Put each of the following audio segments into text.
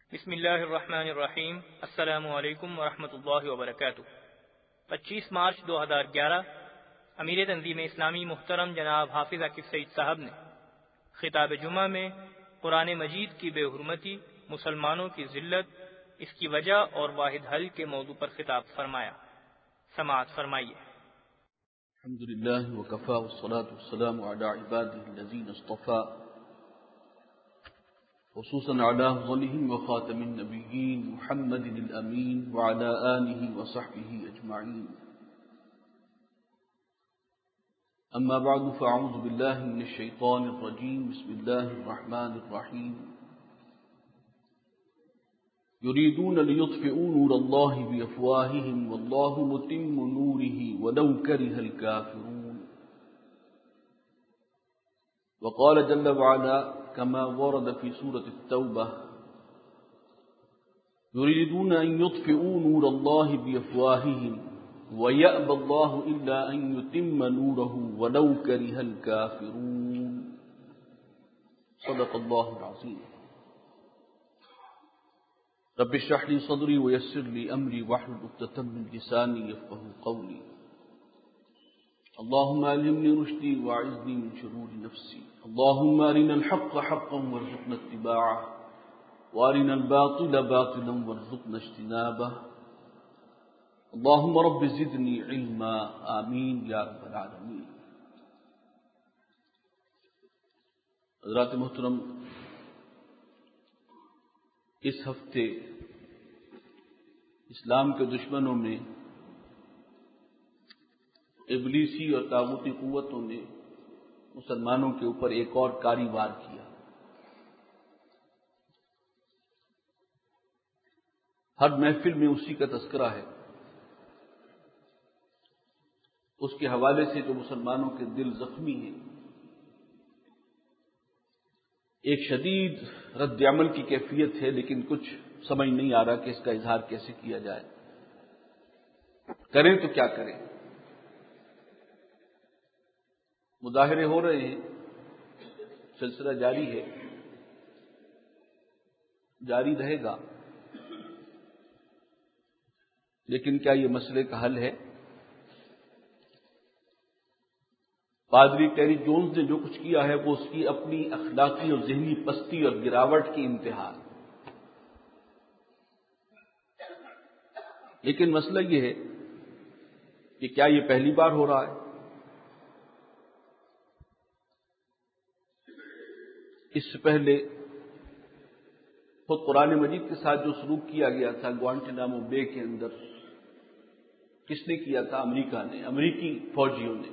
بسم اللہ الرحمن الرحیم۔ السلام علیکم ورحمۃ اللہ وبرکاتہ۔ 25 مارچ 2011 امیر تنظیم اسلامی محترم جناب حافظ عاکف سعید صاحب نے خطاب جمعہ میں قرآن مجید کی بے حرمتی، مسلمانوں کی ذلت، اس کی وجہ اور واحد حل کے موضوع پر خطاب فرمایا۔ سماعت فرمائیے۔ الحمد للہ وکفى والصلاة والسلام على عباده الذين اصطفى، خصوصا على أفضلهم وخاتم النبيين محمد الأمين وعلى آله وصحبه أجمعين. أما بعد فأعوذ بالله من الشيطان الرجيم. بسم الله الرحمن الرحيم. يريدون ليطفئوا نور الله بأفواههم والله متم نوره ولو كره الكافرون. وقال جل وعلا كما ورد في سورة التوبة: يريدون أن يطفئوا نور الله بأفواههم ويأبى الله إلا أن يتم نوره ولو كره الكافرون. صدق الله العظيم. رب اشرح لي صدري ويسر لي أمري واحلل عقدة من لساني يفقهوا قولي. اللهم ألهمني رشدي وأعذني من شرور نفسي. اللهم أرنا الحق حقا وارزقنا اتباعه وأرنا الباطل باطلا وارزقنا اجتنابه. اللهم رب زدني علما. آمين يا رب العالمين. حضرات محترم، اس ہفتے اسلام کے دشمنوں میں ابلیسی اور طاغوتی قوتوں نے مسلمانوں کے اوپر ایک اور کاری وار کیا۔ ہر محفل میں اسی کا تذکرہ ہے، اس کے حوالے سے جو مسلمانوں کے دل زخمی ہیں، ایک شدید رد عمل کی کیفیت ہے، لیکن کچھ سمجھ نہیں آ رہا کہ اس کا اظہار کیسے کیا جائے، کریں تو کیا کریں۔ مظاہرے ہو رہے ہیں، سلسلہ جاری ہے، جاری رہے گا، لیکن کیا یہ مسئلے کا حل ہے؟ پادری ٹیری جونز نے جو کچھ کیا ہے وہ اس کی اپنی اخلاقی اور ذہنی پستی اور گراوٹ کی انتہا ہے، لیکن مسئلہ یہ ہے کہ کیا یہ پہلی بار ہو رہا ہے؟ اس سے پہلے خود قرآن مجید کے ساتھ جو سلوک کیا گیا تھا گوانٹنامو بے کے اندر، کس نے کیا تھا؟ امریکہ نے، امریکی فوجیوں نے۔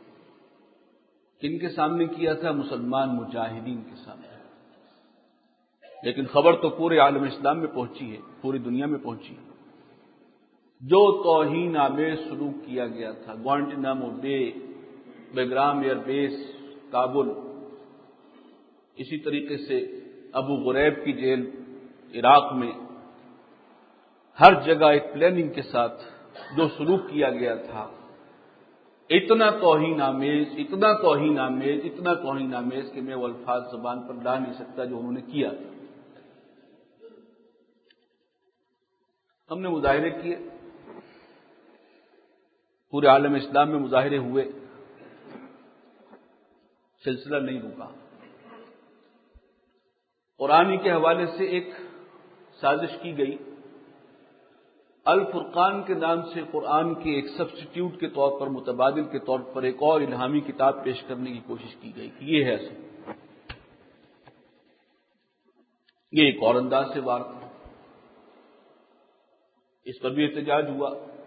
کن کے سامنے کیا تھا؟ مسلمان مجاہدین کے سامنے۔ لیکن خبر تو پورے عالم اسلام میں پہنچی ہے، پوری دنیا میں پہنچی ہے۔ جو توہین آمیز سلوک کیا گیا تھا گوانٹنامو بے، بیگرام ایئر بیس کابل، اسی طریقے سے ابو غریب کی جیل عراق میں، ہر جگہ ایک پلاننگ کے ساتھ جو سلوک کیا گیا تھا، اتنا توہین آمیز، اتنا توہین آمیز، اتنا توہین آمیز کہ میں وہ الفاظ زبان پر لا نہیں سکتا جو انہوں نے کیا تھا۔ ہم نے مظاہرے کیے، پورے عالم اسلام میں مظاہرے ہوئے، سلسلہ نہیں رکا۔ قرآن کے حوالے سے ایک سازش کی گئی، الفرقان کے نام سے قرآن کے ایک سبسٹیٹیوٹ کے طور پر، متبادل کے طور پر ایک اور الہامی کتاب پیش کرنے کی کوشش کی گئی کہ یہ ہے اصل، یہ ایک اور انداز سے وار تھا۔ اس پر بھی احتجاج ہوا،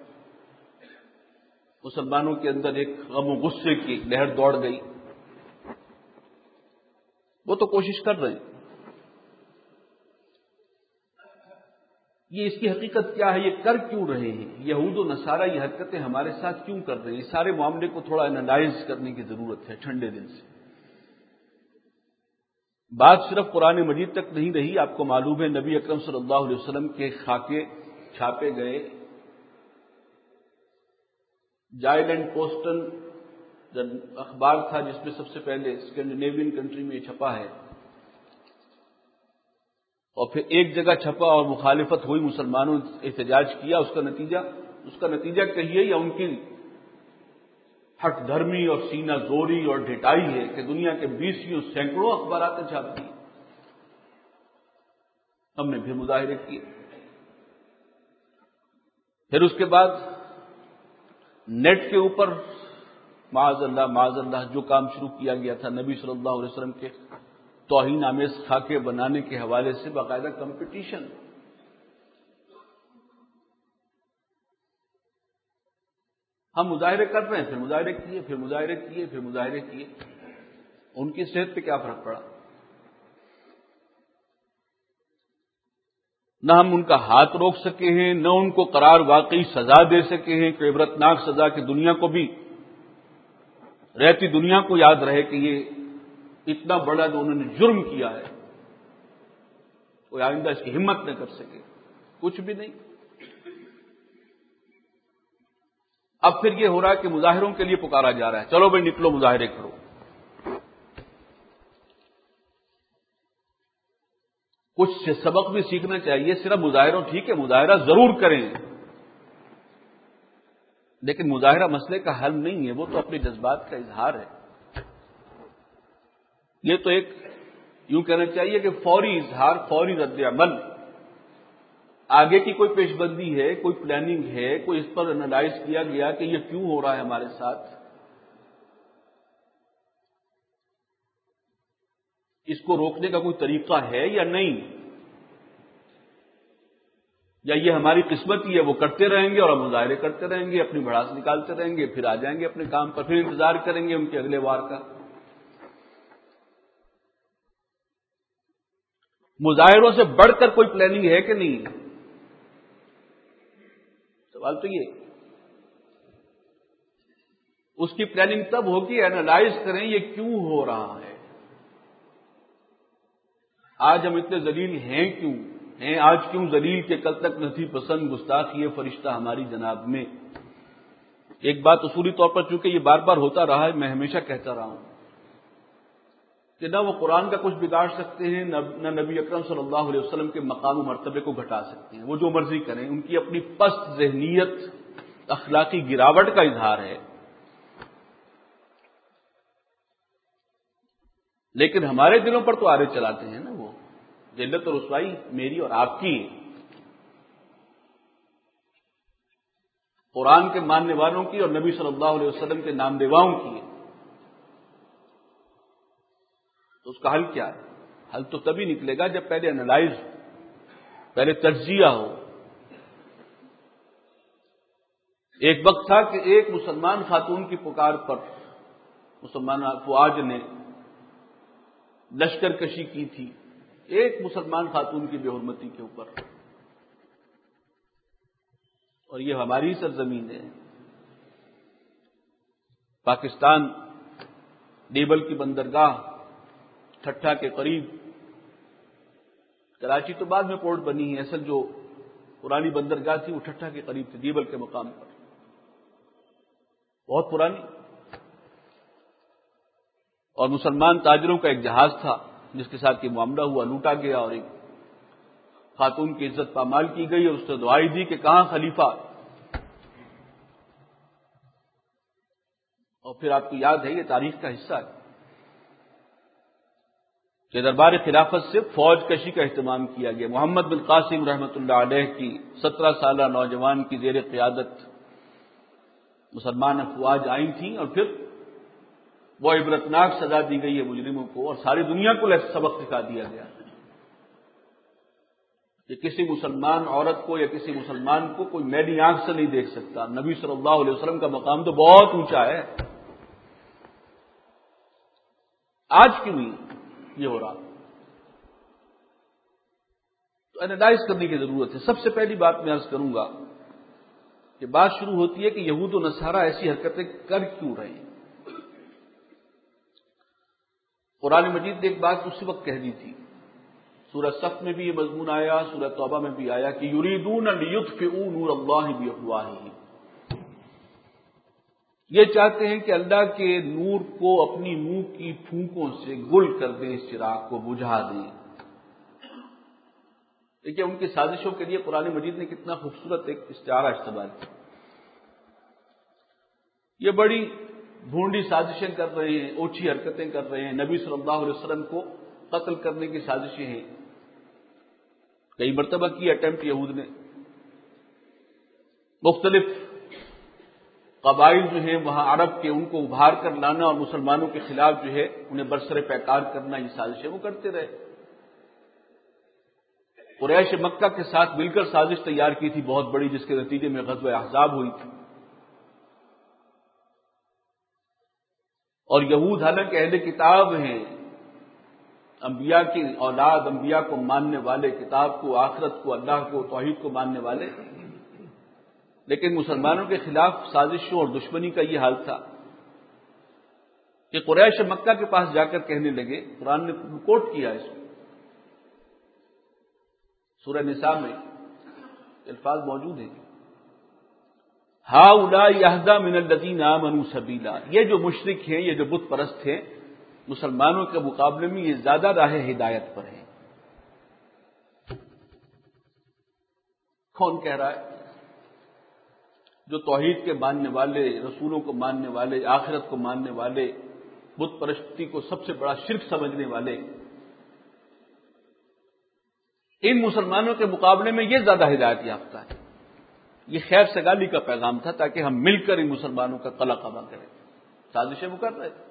مسلمانوں کے اندر ایک غم و غصے کی ایک لہر دوڑ گئی۔ وہ تو کوشش کر رہے ہیں، یہ اس کی حقیقت کیا ہے، یہ کر کیوں رہے ہیں یہود و نصارہ، یہ حرکتیں ہمارے ساتھ کیوں کر رہے ہیں؟ اس سارے معاملے کو تھوڑا انالائز کرنے کی ضرورت ہے ٹھنڈے دل سے۔ بات صرف قرآن مجید تک نہیں رہی، آپ کو معلوم ہے نبی اکرم صلی اللہ علیہ وسلم کے خاکے چھاپے گئے، جائلینڈ پوسٹن اخبار تھا جس میں سب سے پہلے اسکینڈینیوین کنٹری میں چھپا ہے، اور پھر ایک جگہ چھپا اور مخالفت ہوئی، مسلمانوں نے احتجاج کیا، اس کا نتیجہ کہیے یا ان کی ہٹ دھرمی اور سینہ زوری اور ڈھٹائی ہے کہ دنیا کے 20 سینکڑوں اخبارات نے چھاپ دی. ہم نے پھر مظاہرے کیے. پھر اس کے بعد نیٹ کے اوپر معاذ اللہ جو کام شروع کیا گیا تھا نبی صلی اللہ علیہ وسلم کے توہین آمیز خاکے بنانے کے حوالے سے باقاعدہ کمپٹیشن. ہم مظاہرے کر رہے ہیں، پھر مظاہرے کیے. ان کی صحت پہ کیا فرق پڑا؟ نہ ہم ان کا ہاتھ روک سکے ہیں، نہ ان کو قرار واقعی سزا دے سکے ہیں کہ عبرتناک سزا کہ دنیا کو بھی، رہتی دنیا کو یاد رہے کہ یہ اتنا بڑا جو انہوں نے جرم کیا ہے، کوئی آئندہ اس کی ہمت نہ کر سکے. کچھ بھی نہیں. اب پھر یہ ہو رہا ہے کہ مظاہروں کے لیے پکارا جا رہا ہے، چلو بھائی نکلو مظاہرے کرو. کچھ سبق بھی سیکھنا چاہیے. صرف مظاہروں ٹھیک ہے، مظاہرہ ضرور کریں، لیکن مظاہرہ مسئلے کا حل نہیں ہے، وہ تو اپنے جذبات کا اظہار ہے. یہ تو ایک یوں کہنا چاہیے کہ فوری اظہار، فوری رد عمل. آگے کی کوئی پیش بندی ہے، کوئی پلاننگ ہے، کوئی اس پر انالائز کیا گیا کہ یہ کیوں ہو رہا ہے ہمارے ساتھ، اس کو روکنے کا کوئی طریقہ ہے یا نہیں، یا یہ ہماری قسمت ہی ہے، وہ کرتے رہیں گے اور ہم مظاہرے کرتے رہیں گے، اپنی بھڑاس نکالتے رہیں گے، پھر آ جائیں گے اپنے کام پر، پھر انتظار کریں گے ان کے اگلے وار کا. مظاہروں سے بڑھ کر کوئی پلاننگ ہے کہ نہیں؟ سوال تو یہ. اس کی پلاننگ تب ہوگی، اینالائز کریں یہ کیوں ہو رہا ہے، آج ہم اتنے ذلیل ہیں کیوں ہیں، آج کیوں ذلیل کہ کل تک نہ تھی پسند گستاخی فرشتہ ہماری جناب میں. ایک بات اصولی طور پر چونکہ یہ بار بار ہوتا رہا ہے، میں ہمیشہ کہتا رہا ہوں کہ نہ وہ قرآن کا کچھ بگاڑ سکتے ہیں، نہ نبی اکرم صلی اللہ علیہ وسلم کے مقام و مرتبے کو گھٹا سکتے ہیں. وہ جو مرضی کریں، ان کی اپنی پست ذہنیت اخلاقی گراوٹ کا اظہار ہے. لیکن ہمارے دلوں پر تو آرے چلاتے ہیں نا، وہ ذلت اور رسوائی میری اور آپ کی، قرآن کے ماننے والوں کی اور نبی صلی اللہ علیہ وسلم کے نام دیواؤں کی. تو اس کا حل کیا ہے؟ حل تو تبھی نکلے گا جب پہلے انالائز ہو، پہلے تجزیہ ہو. ایک وقت تھا کہ ایک مسلمان خاتون کی پکار پر مسلمان افواج نے لشکر کشی کی تھی، ایک مسلمان خاتون کی بے حرمتی کے اوپر، اور یہ ہماری سرزمین ہے. پاکستان ڈیبل کی بندرگاہ ٹھٹھا کے قریب، کراچی تو بعد میں پورٹ بنی ہے، اصل جو پرانی بندرگاہ تھی وہ ٹھٹھا کے قریب تھی، ڈیبل کے مقام پر، بہت پرانی. اور مسلمان تاجروں کا ایک جہاز تھا جس کے ساتھ یہ معاملہ ہوا، لوٹا گیا اور ایک خاتون کی عزت پامال کی گئی، اور اس نے دعائی دی کہ کہاں خلیفہ. اور پھر آپ کو یاد ہے، یہ تاریخ کا حصہ ہے کہ دربار خلافت سے فوج کشی کا اہتمام کیا گیا. محمد بن قاسم رحمۃ اللہ علیہ کی 17 سالہ نوجوان کی زیر قیادت مسلمان افواج آئی تھیں، اور پھر وہ عبرتناک سزا دی گئی ہے مجرموں کو، اور ساری دنیا کو سبق سکھا دیا گیا کہ کسی مسلمان عورت کو یا کسی مسلمان کو کوئی میلی آنکھ سے نہیں دیکھ سکتا. نبی صلی اللہ علیہ وسلم کا مقام تو بہت اونچا ہے. آج کیوں نہیں یہ ہو رہا؟ تو اینالائز کرنے کی ضرورت ہے. سب سے پہلی بات میں عرض کروں گا کہ بات شروع ہوتی ہے کہ یہود و نصارہ ایسی حرکتیں کر کیوں رہے ہیں. قرآن مجید نے ایک بات اسی وقت کہہ دی تھی، سورہ صف میں بھی یہ مضمون آیا، سورہ توبہ میں بھی آیا کہ یریدون لیطفئوا نور اللہ بافواہہم، یہ چاہتے ہیں کہ اللہ کے نور کو اپنی منہ کی پھونکوں سے گل کر دیں، اس چراغ کو بجھا دیں. دیکھیے ان کی سازشوں کے لیے قرآن مجید نے کتنا خوبصورت ایک استعارہ استعمال کیا. یہ بڑی بھونڈی سازشیں کر رہے ہیں، اوچھی حرکتیں کر رہے ہیں، نبی صلی اللہ علیہ وسلم کو قتل کرنے کی سازشیں ہیں. کئی مرتبہ کی اٹیمپٹ یہود نے. مختلف قبائل جو ہیں وہاں عرب کے، ان کو ابھار کر لانا اور مسلمانوں کے خلاف جو ہے انہیں برسر پیکار کرنا، یہ سازشیں وہ کرتے رہے. قریش مکہ کے ساتھ مل کر سازش تیار کی تھی بہت بڑی، جس کے نتیجے میں غزوہ احزاب ہوئی تھی. اور یہود حالانکہ اہل کتاب ہیں، انبیاء کی اولاد، انبیاء کو ماننے والے، کتاب کو، آخرت کو، اللہ کو، توحید کو ماننے والے، لیکن مسلمانوں کے خلاف سازشوں اور دشمنی کا یہ حال تھا کہ قریش مکہ کے پاس جا کر کہنے لگے، قرآن نے کوٹ کیا اس کو، سورہ نساء میں الفاظ موجود ہیں، ہؤلاء اہدی من الذین آمنوا سبیلا، یہ جو مشرک ہیں، یہ جو بت پرست ہیں، مسلمانوں کے مقابلے میں یہ زیادہ راہ ہدایت پر ہیں. کون کہہ رہا ہے؟ جو توحید کے ماننے والے، رسولوں کو ماننے والے، آخرت کو ماننے والے، بت پرستی کو سب سے بڑا شرک سمجھنے والے، ان مسلمانوں کے مقابلے میں یہ زیادہ ہدایت یافتہ ہے. یہ خیر سگالی کا پیغام تھا تاکہ ہم مل کر ان مسلمانوں کا قلع قما کریں. سازشیں وہ کر رہے تھے.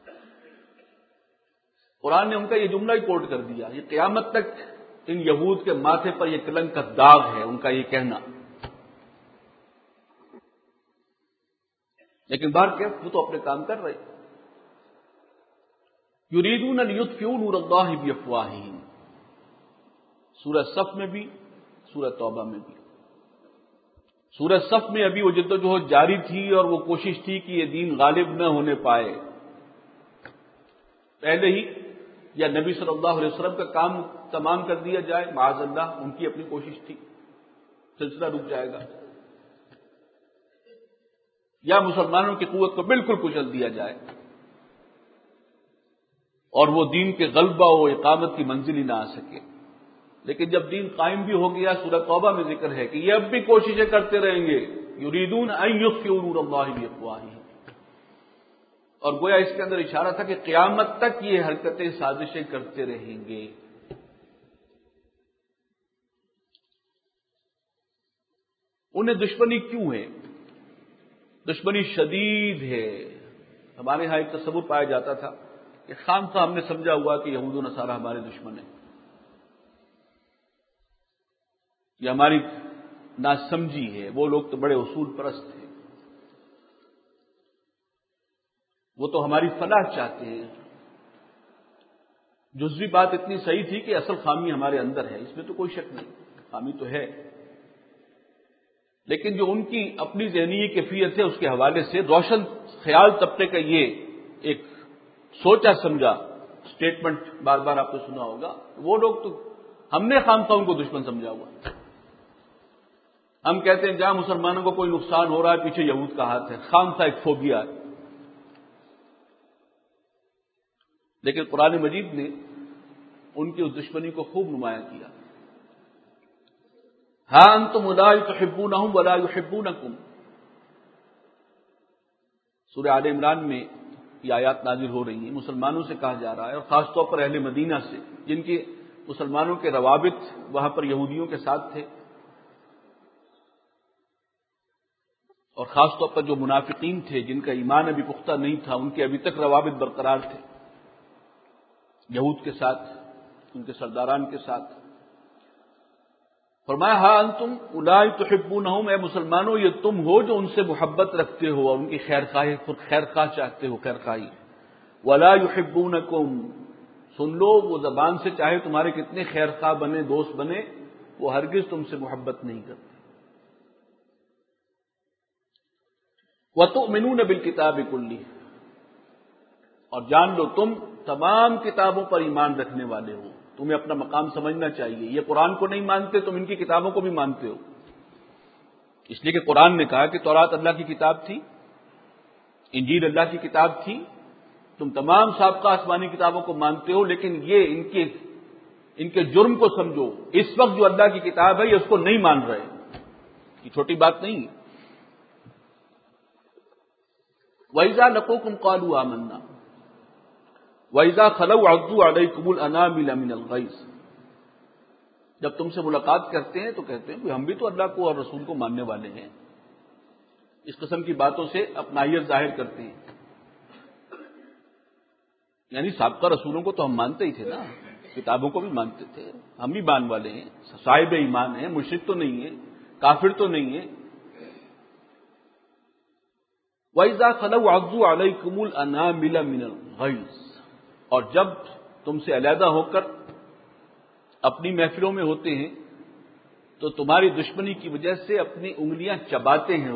قرآن نے ان کا یہ جملہ ہی کوٹ کر دیا. یہ قیامت تک ان یہود کے ماتھے پر یہ کلنک کا داغ ہے، ان کا یہ کہنا. لیکن بار کے وہ تو اپنے کام کر رہے. یریدون لیطفئوا نور اللہ بافواہہم، سورہ صف میں بھی، سورہ توبہ میں بھی. سورہ صف میں ابھی وہ جدوجہد جاری تھی اور وہ کوشش تھی کہ یہ دین غالب نہ ہونے پائے. پہلے ہی یا نبی صلی اللہ علیہ وسلم کا کام تمام کر دیا جائے، معاذ اللہ، ان کی اپنی کوشش تھی، سلسلہ رک جائے گا، یا مسلمانوں کی قوت کو بالکل کچل دیا جائے اور وہ دین کے غلبہ و اقامت کی منزل ہی نہ آ سکے. لیکن جب دین قائم بھی ہو گیا، سورہ توبہ میں ذکر ہے کہ یہ اب بھی کوششیں کرتے رہیں گے. یریدون ان یطفئوا نور اللہ بافواہہم، اور گویا اس کے اندر اشارہ تھا کہ قیامت تک یہ حرکتیں، سازشیں کرتے رہیں گے. انہیں دشمنی کیوں ہے؟ دشمنی شدید ہے. ہمارے ہاں ایک تصور پایا جاتا تھا کہ خام خواہ ہم نے سمجھا ہوا کہ یہود و نصارہ ہمارے دشمن ہیں. یہ ہماری ناسمجھی ہے. وہ لوگ تو بڑے اصول پرست ہیں، وہ تو ہماری فلاح چاہتے ہیں. جزوی بات اتنی صحیح تھی کہ اصل خامی ہمارے اندر ہے، اس میں تو کوئی شک نہیں، خامی تو ہے. لیکن جو ان کی اپنی ذہنی کیفیت ہے، اس کے حوالے سے روشن خیال طبقے کا یہ ایک سوچا سمجھا اسٹیٹمنٹ بار بار آپ نے سنا ہوگا، وہ لوگ تو ہم نے خام خواہ ان کو دشمن سمجھا ہوا. ہم کہتے ہیں جہاں مسلمانوں کو کوئی نقصان ہو رہا ہے پیچھے یہود کا ہاتھ ہے، خام خواہ ایک فوبیا ہے. لیکن قرآن مجید نے ان کی اس دشمنی کو خوب نمایاں کیا. ہاں انتم اولئک تحبونہم ولا یحبونکم، سورہ آل عمران میں یہ آیات نازل ہو رہی ہیں. مسلمانوں سے کہا جا رہا ہے، اور خاص طور پر اہل مدینہ سے، جن کے مسلمانوں کے روابط وہاں پر یہودیوں کے ساتھ تھے، اور خاص طور پر جو منافقین تھے جن کا ایمان ابھی پختہ نہیں تھا، ان کے ابھی تک روابط برقرار تھے یہود کے ساتھ، ان کے سرداران کے ساتھ. فرمایا ہاں انتم اولئک تحبونہم، اے مسلمانوں یہ تم ہو جو ان سے محبت رکھتے ہو اور ان کی خیر خواہ چاہتے ہو، خیر خواہی. ولا یحبونکم، سن لو وہ زبان سے چاہے تمہارے کتنے خیر خواہ بنے، دوست بنے، وہ ہرگز تم سے محبت نہیں کرتے. وَتُؤْمِنُونَ بِالْكِتَابِ كُلِّهِ، اور جان لو تم تمام کتابوں پر ایمان رکھنے والے ہو. تمہیں اپنا مقام سمجھنا چاہیے. یہ قرآن کو نہیں مانتے، تم ان کی کتابوں کو بھی مانتے ہو، اس لیے کہ قرآن نے کہا کہ تورات اللہ کی کتاب تھی، انجیل اللہ کی کتاب تھی. تم تمام سابقہ آسمانی کتابوں کو مانتے ہو، لیکن یہ ان کے ان کے جرم کو سمجھو. اس وقت جو اللہ کی کتاب ہے یہ اس کو نہیں مان رہے، یہ چھوٹی بات نہیں. وَإِذَا لَقُوكُمْ قَالُوا آمَنَّا وَإِذَا خَلَوْا عَضُّوا عَلَيْكُمُ الْأَنَامِلَ مِنَ الْغَيْظِ. جب تم سے ملاقات کرتے ہیں تو کہتے ہیں کہ ہم بھی تو اللہ کو اور رسول کو ماننے والے ہیں. اس قسم کی باتوں سے اپنائیت ظاہر کرتے ہیں. یعنی سابقہ رسولوں کو تو ہم مانتے ہی تھے نا، کتابوں کو بھی مانتے تھے، ہم بھی مان والے ہیں، صاحب ایمان ہیں، مشرک تو نہیں ہے، کافر تو نہیں ہے. وَإِذَا خَلَوْا عَضُّوا عَلَيْكُمُ الْأَنَامِلَ مِنَ الْغَيْظِ. اور جب تم سے علیحدہ ہو کر اپنی محفلوں میں ہوتے ہیں تو تمہاری دشمنی کی وجہ سے اپنی انگلیاں چباتے ہیں.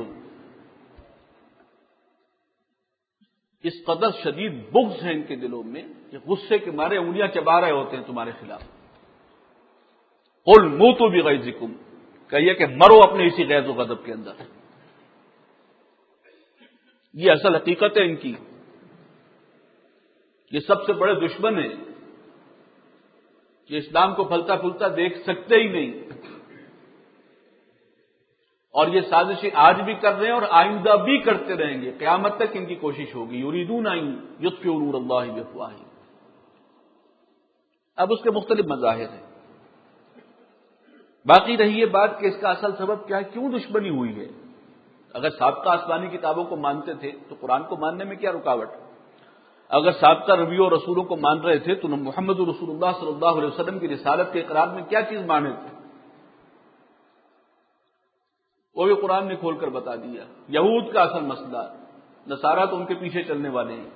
اس قدر شدید بغض ہے ان کے دلوں میں کہ غصے کے مارے انگلیاں چبا رہے ہوتے ہیں تمہارے خلاف. قُلْ مُوتُوا بِغَيْظِكُمْ. کہیے کہ مرو اپنے اسی غیظ و غضب کے اندر. یہ اصل حقیقت ہے ان کی. یہ سب سے بڑے دشمن ہیں کہ اسلام کو پھلتا پھولتا دیکھ سکتے ہی نہیں، اور یہ سازشیں آج بھی کر رہے ہیں اور آئندہ بھی کرتے رہیں گے. قیامت تک ان کی کوشش ہوگی. یریدون ان یطفئوا نور اللہ بافواہہم. اب اس کے مختلف مظاہر ہیں. باقی رہی یہ بات کہ اس کا اصل سبب کیا ہے، کیوں دشمنی ہوئی ہے. اگر سابقہ آسمانی کتابوں کو مانتے تھے تو قرآن کو ماننے میں کیا رکاوٹ؟ اگر سابقہ نبیوں اور رسولوں کو مان رہے تھے تو محمد رسول اللہ صلی اللہ علیہ وسلم کی رسالت کے اقرار میں کیا چیز مانے تھے؟ وہ بھی قرآن نے کھول کر بتا دیا. یہود کا اصل مسئلہ، نصارہ تو ان کے پیچھے چلنے والے ہیں.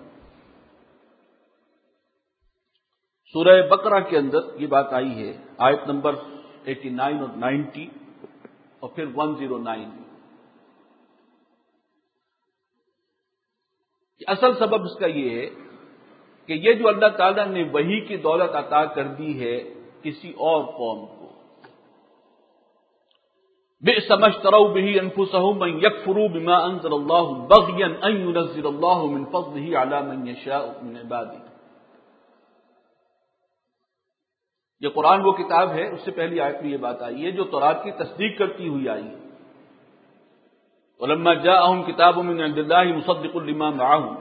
سورہ بقرہ کے اندر یہ بات آئی ہے، آیت نمبر 89 اور 90 اور پھر 109. اصل سبب اس کا یہ ہے کہ یہ جو اللہ تعالیٰ نے وحی کی دولت عطا کر دی ہے کسی اور قوم کو، بئس ما اشتروا به انفسهم ان يكفروا بما انزل الله بغيا ان ينزل الله من فضله على من يشاء من عباده. یہ قرآن وہ کتاب ہے، اس سے پہلی آیت میں یہ بات آئی ہے جو تورات کی تصدیق کرتی ہوئی آئی ہے. ولما جاءهم كتاب من عند الله مصدق لما معهم.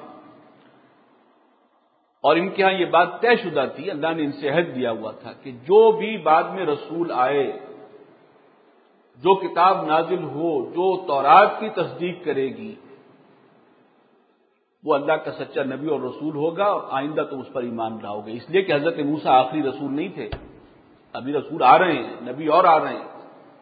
اور ان کے ہاں یہ بات طے شدہ تھی، اللہ نے ان سے عہد دیا ہوا تھا کہ جو بھی بعد میں رسول آئے، جو کتاب نازل ہو، جو تورات کی تصدیق کرے گی، وہ اللہ کا سچا نبی اور رسول ہوگا، اور آئندہ تم اس پر ایمان لاؤ گے. اس لیے کہ حضرت موسیٰ آخری رسول نہیں تھے، ابھی رسول آ رہے ہیں، نبی اور آ رہے ہیں.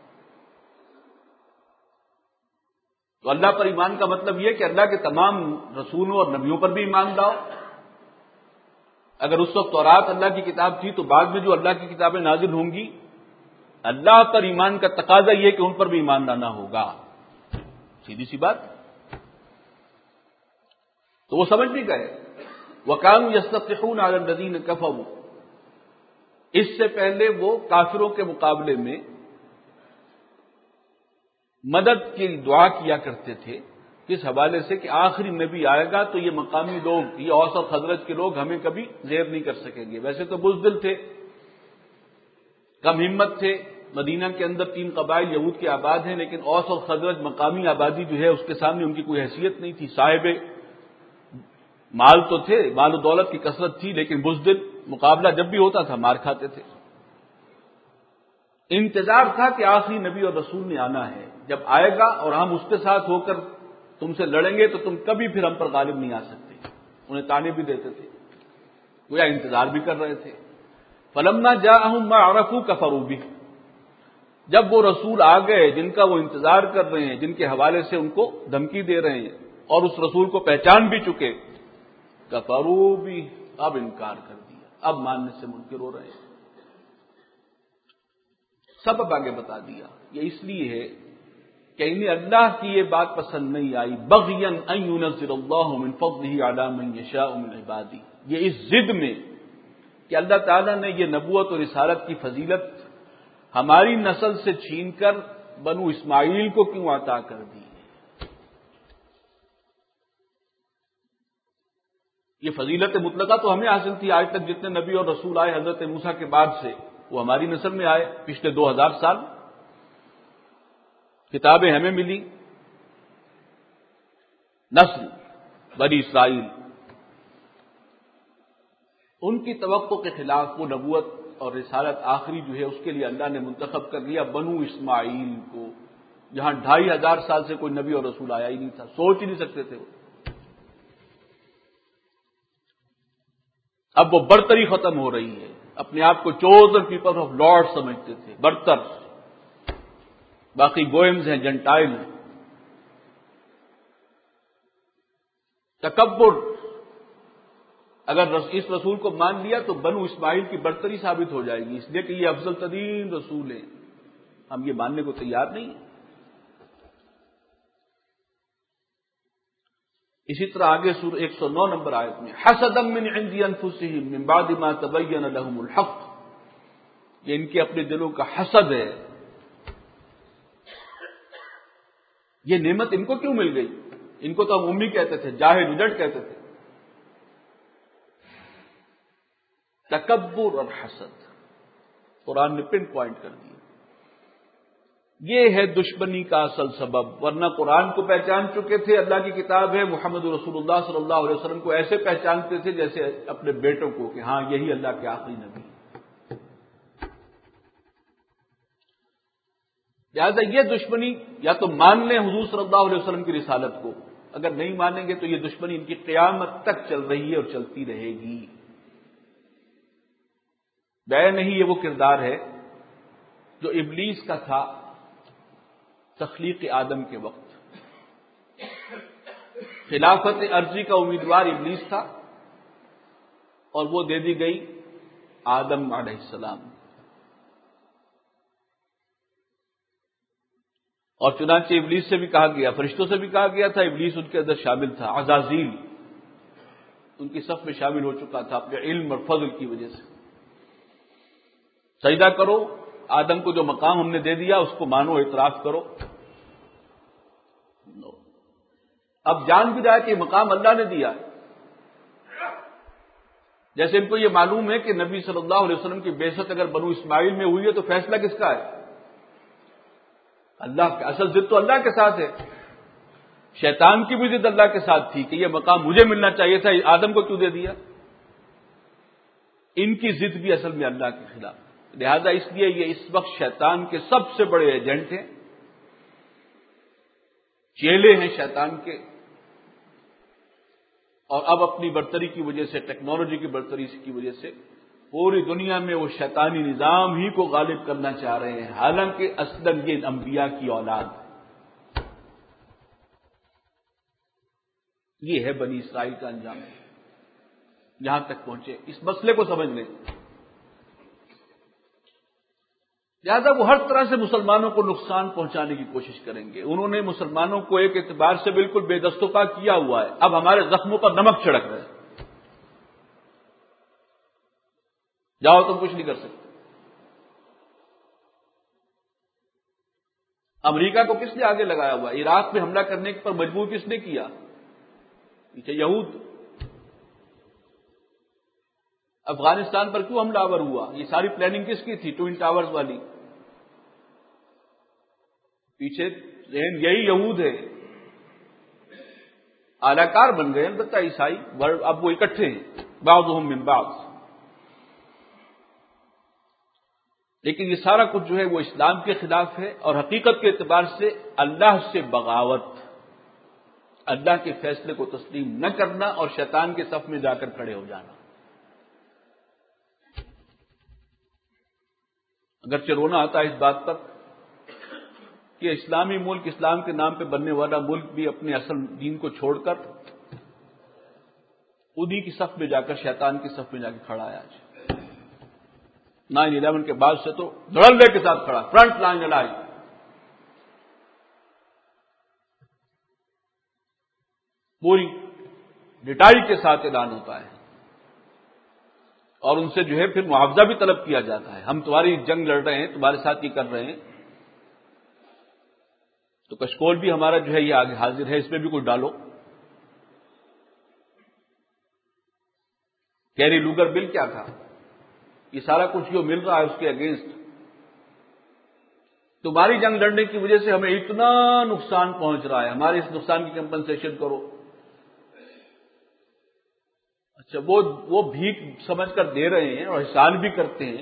تو اللہ پر ایمان کا مطلب یہ کہ اللہ کے تمام رسولوں اور نبیوں پر بھی ایمان لاؤ. اگر اس وقت تورات اللہ کی کتاب تھی تو بعد میں جو اللہ کی کتابیں نازل ہوں گی، اللہ پر ایمان کا تقاضا یہ کہ ان پر بھی ایمان لانا ہوگا. سیدھی سی بات. تو وہ سمجھ بھی گئے. وَكَانُوا يَسْتَفْتِحُونَ عَلَى الَّذِينَ كَفَرُوا. اس سے پہلے وہ کافروں کے مقابلے میں مدد کی دعا کیا کرتے تھے، اس حوالے سے کہ آخری نبی آئے گا تو یہ مقامی لوگ، یہ اوس اور خزرج کے لوگ ہمیں کبھی زیر نہیں کر سکیں گے. ویسے تو بزدل تھے، کم ہمت تھے. مدینہ کے اندر 3 قبائل یہود کے آباد ہیں، لیکن اوس اور خزرج مقامی آبادی جو ہے اس کے سامنے ان کی کوئی حیثیت نہیں تھی. صاحب مال تو تھے، مال و دولت کی کثرت تھی، لیکن بزدل. مقابلہ جب بھی ہوتا تھا مار کھاتے تھے. انتظار تھا کہ آخری نبی اور رسول نے آنا ہے، جب آئے گا اور ہم اس کے ساتھ ہو کر تم سے لڑیں گے تو تم کبھی پھر ہم پر غالب نہیں آ سکتے. انہیں تانے بھی دیتے تھے، گویا انتظار بھی کر رہے تھے. فلما جاءهم ما عرفوا كفروا به. جب وہ رسول آ گئے جن کا وہ انتظار کر رہے ہیں، جن کے حوالے سے ان کو دھمکی دے رہے ہیں اور اس رسول کو پہچان بھی چکے، کفروا به، اب انکار کر دیا، اب ماننے سے منکر ہو رہے ہیں. سبب آگے بتا دیا. یہ اس لیے ہے کہ انہیں اللہ کی یہ بات پسند نہیں آئی، بغیا ان ينزل اللہ من فضلہ علی من یشاء من عبادہ. یہ اس ضد میں کہ اللہ تعالیٰ نے یہ نبوت اور رسالت کی فضیلت ہماری نسل سے چھین کر بنو اسماعیل کو کیوں عطا کر دی. یہ فضیلت مطلقہ تو ہمیں حاصل تھی آج تک جتنے نبی اور رسول آئے حضرت موسیٰ کے بعد سے، وہ ہماری نسل میں آئے پچھلے 2000 سال، کتابیں ہمیں ملی، نسل بنی اسرائیل، ان کی توقع کے خلاف وہ نبوت اور رسالت آخری جو ہے اس کے لیے اللہ نے منتخب کر لیا بنو اسماعیل کو، جہاں 2500 سال سے کوئی نبی اور رسول آیا ہی نہیں تھا، سوچ ہی نہیں سکتے تھے وہ۔ اب وہ برتری ختم ہو رہی ہے، اپنے آپ کو چوزن پیپل آف لارڈ سمجھتے تھے، برتر، باقی گوئمز ہیں، جنٹائل ہیں، تکبر۔ اگر اس رسول کو مان لیا تو بنو اسماعیل کی برتری ثابت ہو جائے گی، اس لیے کہ یہ افضل ترین رسول ہیں، ہم یہ ماننے کو تیار نہیں ہیں۔ اسی طرح آگے سورہ 109 نمبر آیت میں حسدا من عند انفسهم من بعد ما تبين لهم الحق، یہ ان کے اپنے دلوں کا حسد ہے، یہ نعمت ان کو کیوں مل گئی؟ ان کو تو ہم امی کہتے تھے، جاہل اجڑ کہتے تھے۔ تکبر اور حسد قرآن نے پن پوائنٹ کر دیا، یہ ہے دشمنی کا اصل سبب، ورنہ قرآن کو پہچان چکے تھے، اللہ کی کتاب ہے، محمد رسول اللہ صلی اللہ علیہ وسلم کو ایسے پہچانتے تھے جیسے اپنے بیٹوں کو کہ ہاں یہی اللہ کے آخری نبی ہیں۔ لہٰذا یہ دشمنی یا تو مان لیں حضور صلی اللہ علیہ وسلم کی رسالت کو، اگر نہیں مانیں گے تو یہ دشمنی ان کی قیامت تک چل رہی ہے اور چلتی رہے گی۔ بے نہیں یہ وہ کردار ہے جو ابلیس کا تھا تخلیق آدم کے وقت، خلافت ارضی کا امیدوار ابلیس تھا اور وہ دے دی گئی آدم علیہ السلام، اور چنانچہ ابلیس سے بھی کہا گیا، فرشتوں سے بھی کہا گیا تھا، ابلیس ان کے اندر شامل تھا، عزازیل ان کی صف میں شامل ہو چکا تھا اپنے علم اور فضل کی وجہ سے۔ سجدہ کرو، آدم کو جو مقام ہم نے دے دیا اس کو مانو، اعتراف کرو۔ اب جان بھی رہا ہے کہ یہ مقام اللہ نے دیا ہے، جیسے ان کو یہ معلوم ہے کہ نبی صلی اللہ علیہ وسلم کی بعثت اگر بنو اسماعیل میں ہوئی ہے تو فیصلہ کس کا ہے؟ اللہ کا۔ اصل ضد تو اللہ کے ساتھ ہے، شیطان کی بھی ضد اللہ کے ساتھ تھی کہ یہ مقام مجھے ملنا چاہیے تھا، آدم کو کیوں دے دیا؟ ان کی ضد بھی اصل میں اللہ کے خلاف، لہذا اس لیے یہ اس وقت شیطان کے سب سے بڑے ایجنٹ ہیں، چیلے ہیں شیطان کے، اور اب اپنی برتری کی وجہ سے، ٹیکنالوجی کی برتری کی وجہ سے پوری دنیا میں وہ شیطانی نظام ہی کو غالب کرنا چاہ رہے ہیں، حالانکہ اصلاً یہ انبیاء کی اولاد ہے۔ یہ ہے بنی اسرائیل کا انجام، جہاں تک پہنچے اس مسئلے کو سمجھ لیں۔ لہذا وہ ہر طرح سے مسلمانوں کو نقصان پہنچانے کی کوشش کریں گے، انہوں نے مسلمانوں کو ایک اعتبار سے بالکل بے دست و پا کیا ہوا ہے، اب ہمارے زخموں پر نمک چھڑک رہے ہیں، جاؤ تم کچھ نہیں کر سکتے۔ امریکہ کو کس نے آگے لگایا ہوا ہے؟ عراق میں حملہ کرنے پر مجبور کس نے کیا؟ پیچھے یہود۔ افغانستان پر کیوں حملہ آور ہوا؟ یہ ساری پلاننگ کس کی تھی؟ ٹوئن ٹاورز والی، پیچھے یہی یہود ہے، اعلی کار بن گئے البتہ عیسائی، اب وہ اکٹھے ہیں، بعضهم من بعض، لیکن یہ سارا کچھ جو ہے وہ اسلام کے خلاف ہے، اور حقیقت کے اعتبار سے اللہ سے بغاوت، اللہ کے فیصلے کو تسلیم نہ کرنا اور شیطان کے صف میں جا کر کھڑے ہو جانا۔ اگرچہ رونا آتا ہے اس بات پر کہ اسلامی ملک، اسلام کے نام پہ بننے والا ملک بھی اپنے اصل دین کو چھوڑ کر انہی کی صف میں جا کر، شیطان کی صف میں جا کے کھڑا ہے آج۔ 9/11 کے بعد سے تو دھڑلے کے ساتھ کھڑا، فرنٹ لائن لڑائی۔ پوری ڈٹائی کے ساتھ اعلان ہوتا ہے، اور ان سے جو ہے پھر معاوضہ بھی طلب کیا جاتا ہے، ہم تمہاری جنگ لڑ رہے ہیں، تمہارے ساتھ یہ کر رہے ہیں، تو کشکول بھی ہمارا جو ہے یہ آگے حاضر ہے، اس میں بھی کوئی ڈالو۔ کیری لوگر بل کیا تھا؟ یہ سارا کچھ جو مل رہا ہے اس کے اگینسٹ تمہاری جنگ لڑنے کی وجہ سے ہمیں اتنا نقصان پہنچ رہا ہے، ہمارے اس نقصان کی کمپنسیشن کرو۔ اچھا وہ بھیک سمجھ کر دے رہے ہیں اور احسان بھی کرتے ہیں،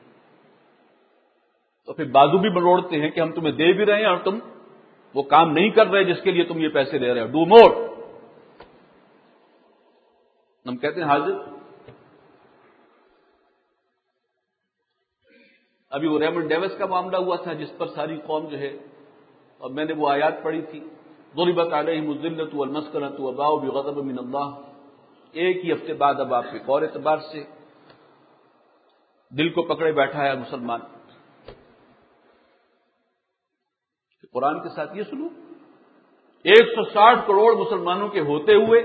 تو پھر بازو بھی مروڑتے ہیں کہ ہم تمہیں دے بھی رہے ہیں اور تم وہ کام نہیں کر رہے جس کے لیے تم یہ پیسے لے رہے ہو، ڈو مور۔ ہم کہتے ہیں حاضر۔ ابھی وہ ریمنڈ ڈیوس کا معاملہ ہوا تھا جس پر ساری قوم جو ہے، اور میں نے وہ آیات پڑھی تھی، ضربت علیہم الذلۃ والمسکنۃ وباؤوا بغضب من اللہ۔ ایک ہی ہفتے بعد اب آپ ایک اور اعتبار سے دل کو پکڑے بیٹھا ہے مسلمان، قرآن کے ساتھ یہ سلوک 160 کروڑ مسلمانوں کے ہوتے ہوئے۔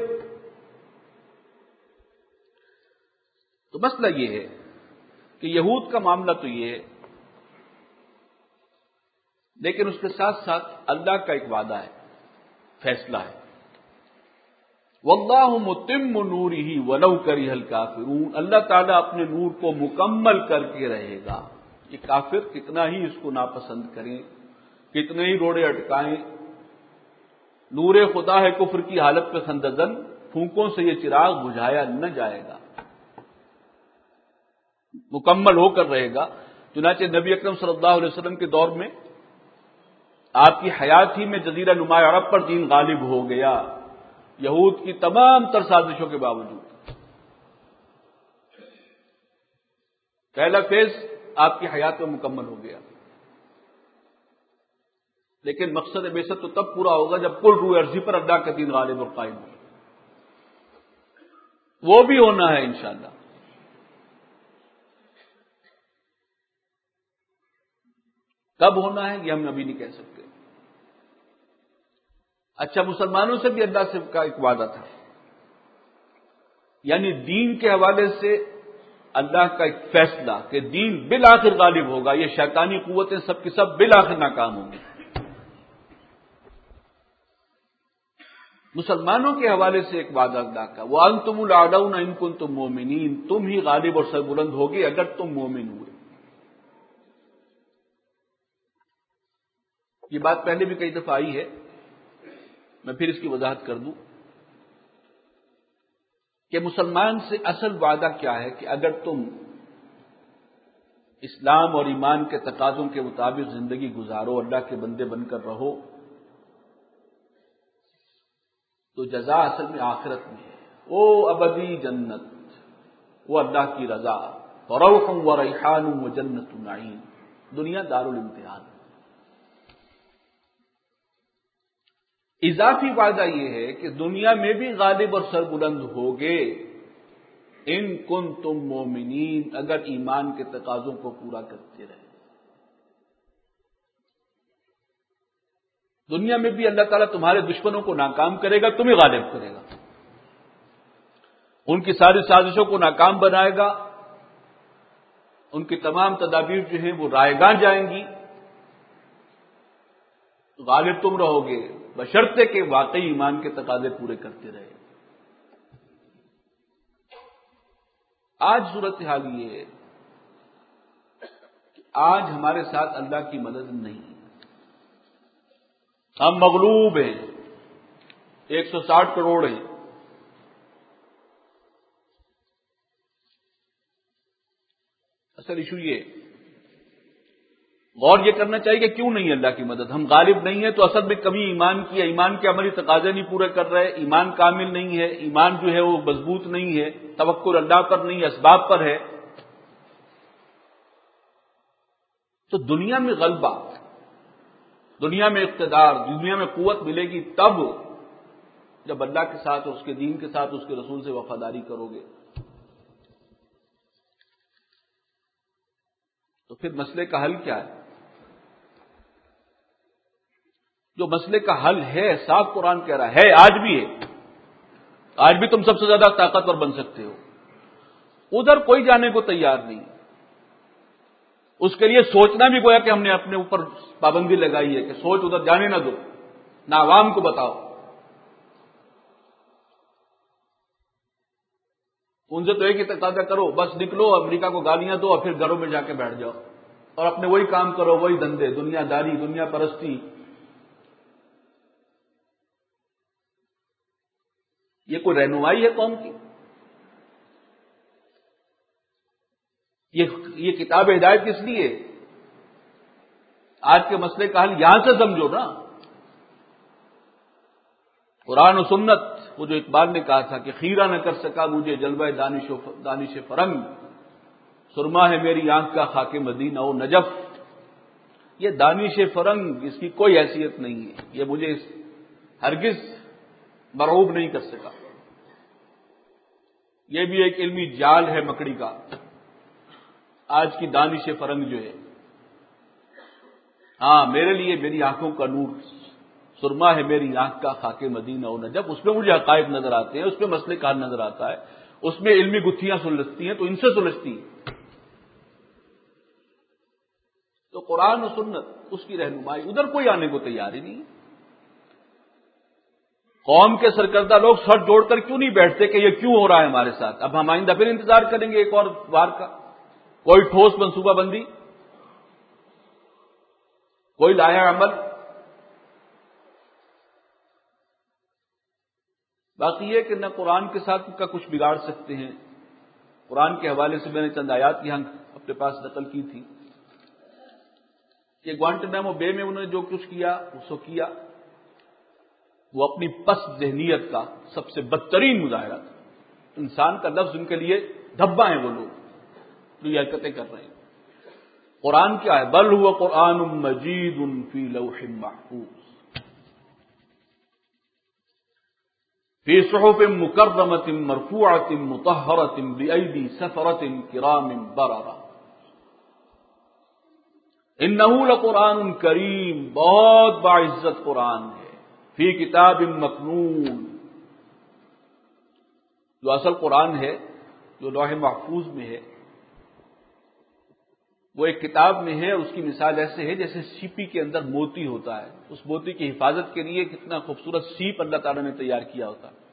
تو مسئلہ یہ ہے کہ یہود کا معاملہ تو یہ ہے، لیکن اس کے ساتھ ساتھ اللہ کا ایک وعدہ ہے، فیصلہ ہے، واللہ متم نورہ ولو کرہ الکافرون۔ اللہ تعالیٰ اپنے نور کو مکمل کر کے رہے گا، یہ کافر کتنا ہی اس کو ناپسند کریں، کتنے ہی روڑے اٹکائیں، نور خدا ہے کفر کی حالت پہ خندزن، پھونکوں سے یہ چراغ بجھایا نہ جائے گا، مکمل ہو کر رہے گا۔ چنانچہ نبی اکرم صلی اللہ علیہ وسلم کے دور میں آپ کی حیات ہی میں جزیرہ نما عرب پر دین غالب ہو گیا، یہود کی تمام تر سازشوں کے باوجود۔ پہلا فیز آپ کی حیات میں مکمل ہو گیا، لیکن مقصد بعثت تو تب پورا ہوگا جب کل روح عرضی پر اللہ کا دین غالب اور قائم ہو، وہ بھی ہونا ہے انشاءاللہ۔ کب ہونا ہے یہ ہم ابھی نہیں کہہ سکتے۔ اچھا، مسلمانوں سے بھی اللہ سے کا ایک وعدہ تھا، یعنی دین کے حوالے سے اللہ کا ایک فیصلہ کہ دین بالآخر غالب ہوگا، یہ شیطانی قوتیں سب کی سب بالآخر ناکام ہوں گی۔ مسلمانوں کے حوالے سے ایک وعدہ اللہ کا، وَأَنْتُمُ الْأَعْلَوْنَ إِن كُنتُم مُؤْمِنِينَ، تم ہی غالب اور سربلند ہوگے اگر تم مومن ہوئے۔ یہ بات پہلے بھی کئی دفعہ آئی ہے، میں پھر اس کی وضاحت کر دوں کہ مسلمان سے اصل وعدہ کیا ہے کہ اگر تم اسلام اور ایمان کے تقاضوں کے مطابق زندگی گزارو، اللہ کے بندے بن کر رہو، تو جزا اصل میں آخرت میں ہے، وہ ابدی جنت، وہ اللہ کی رضا، فروح و ریحان و جنت نعیم۔ دنیا دارالامتحان۔ اضافی وعدہ یہ ہے کہ دنیا میں بھی غالب اور سربلند ہوگے ان کنتم مومنین، اگر ایمان کے تقاضوں کو پورا کرتے رہے۔ دنیا میں بھی اللہ تعالیٰ تمہارے دشمنوں کو ناکام کرے گا، تمہیں غالب کرے گا، ان کی ساری سازشوں کو ناکام بنائے گا، ان کی تمام تدابیر جو ہیں وہ رائیگاں جائیں گی، غالب تم رہو گے بشرطے کہ واقعی ایمان کے تقاضے پورے کرتے رہے۔ آج صورتحال یہ ہے کہ آج ہمارے ساتھ اللہ کی مدد نہیں ہے، ہم مغلوب ہیں، 160 کروڑ ہیں۔ اصل ایشو یہ غور یہ کرنا چاہیے کہ کیوں نہیں اللہ کی مدد، ہم غالب نہیں ہیں تو اصل میں کمی ایمان کی ہے، ایمان کے عملی تقاضے نہیں پورے کر رہے، ایمان کامل نہیں ہے، ایمان جو ہے وہ مضبوط نہیں ہے، توکل اللہ پر نہیں، اسباب پر ہے۔ تو دنیا میں غلبہ، دنیا میں اقتدار، دنیا میں قوت ملے گی تب جب اللہ کے ساتھ اور اس کے دین کے ساتھ اس کے رسول سے وفاداری کرو گے۔ تو پھر مسئلے کا حل کیا ہے؟ جو مسئلے کا حل ہے صاف قرآن کہہ رہا ہے، آج بھی ہے، آج بھی تم سب سے زیادہ طاقتور بن سکتے ہو، ادھر کوئی جانے کو تیار نہیں، اس کے لیے سوچنا بھی گویا کہ ہم نے اپنے اوپر پابندی لگائی ہے کہ سوچ ادھر جانے نہ دو، نہ عوام کو بتاؤ۔ ان سے تو ایک ہی تقاضا کرو، بس نکلو، امریکہ کو گالیاں دو اور پھر گھروں میں جا کے بیٹھ جاؤ اور اپنے وہی کام کرو، وہی دھندے، دنیا داری، دنیا پرستی. یہ کوئی رہنمائی ہے قوم کی؟ یہ کتاب ہدایت کس لیے؟ آج کے مسئلے کا حل یہاں سے سمجھو نا. قرآن و سنت، وہ جو اقبال نے کہا تھا کہ خیرہ نہ کر سکا مجھے جلوہ دانش فرنگ، سرما ہے میری آنکھ کا خاک مدینہ و نجف. یہ دانش فرنگ، اس کی کوئی حیثیت نہیں ہے، یہ مجھے ہرگز مرعوب نہیں کر سکا. یہ بھی ایک علمی جال ہے مکڑی کا. آج کی دانش فرنگ جو ہے، ہاں میرے لیے میری آنکھوں کا نور، سرما ہے میری آنکھ کا خاک مدینہ و نجف، اس میں مجھے حقائق نظر آتے ہیں، اس میں مسئلے کا حل نظر آتا ہے، اس میں علمی گتھیاں سلجھتی ہیں تو ان سے سلجھتی ہیں. تو قرآن و سنت، اس کی رہنمائی، ادھر کوئی آنے کو تیار ہی نہیں. قوم کے سرکردہ لوگ سر جوڑ کر کیوں نہیں بیٹھتے کہ یہ کیوں ہو رہا ہے ہمارے ساتھ؟ اب ہم آئندہ پھر انتظار کریں گے ایک اور بار کا. کوئی ٹھوس منصوبہ بندی، کوئی لایا عمل. باقی یہ کہ نہ قرآن کے ساتھ کا کچھ بگاڑ سکتے ہیں. قرآن کے حوالے سے میں نے چند آیات یہاں اپنے پاس نقل کی تھی کہ گوانٹنامو بے میں انہوں نے جو کچھ کیا اس کو کیا، وہ اپنی پست ذہنیت کا سب سے بدترین مظاہرہ تھا. انسان کا لفظ ان کے لیے دھبا ہیں وہ لوگ جو یہ حرکتیں کر رہے ہیں. قرآن کیا ہے؟ بل هو قرآن مجید فی لوح محفوظ فی صحف مکرمۃ مرفوعۃ مطہرۃ بأیدی سفرۃ کرام بررہ. انہ لقرآن کریم، بہت باعزت قرآن ہے. فی کتاب مکنون، جو اصل قرآن ہے جو لوح محفوظ میں ہے، وہ ایک کتاب میں ہے. اس کی مثال ایسے ہے جیسے سیپی کے اندر موتی ہوتا ہے، اس موتی کی حفاظت کے لیے کتنا خوبصورت سیپ اللہ تعالیٰ نے تیار کیا ہوتا ہے.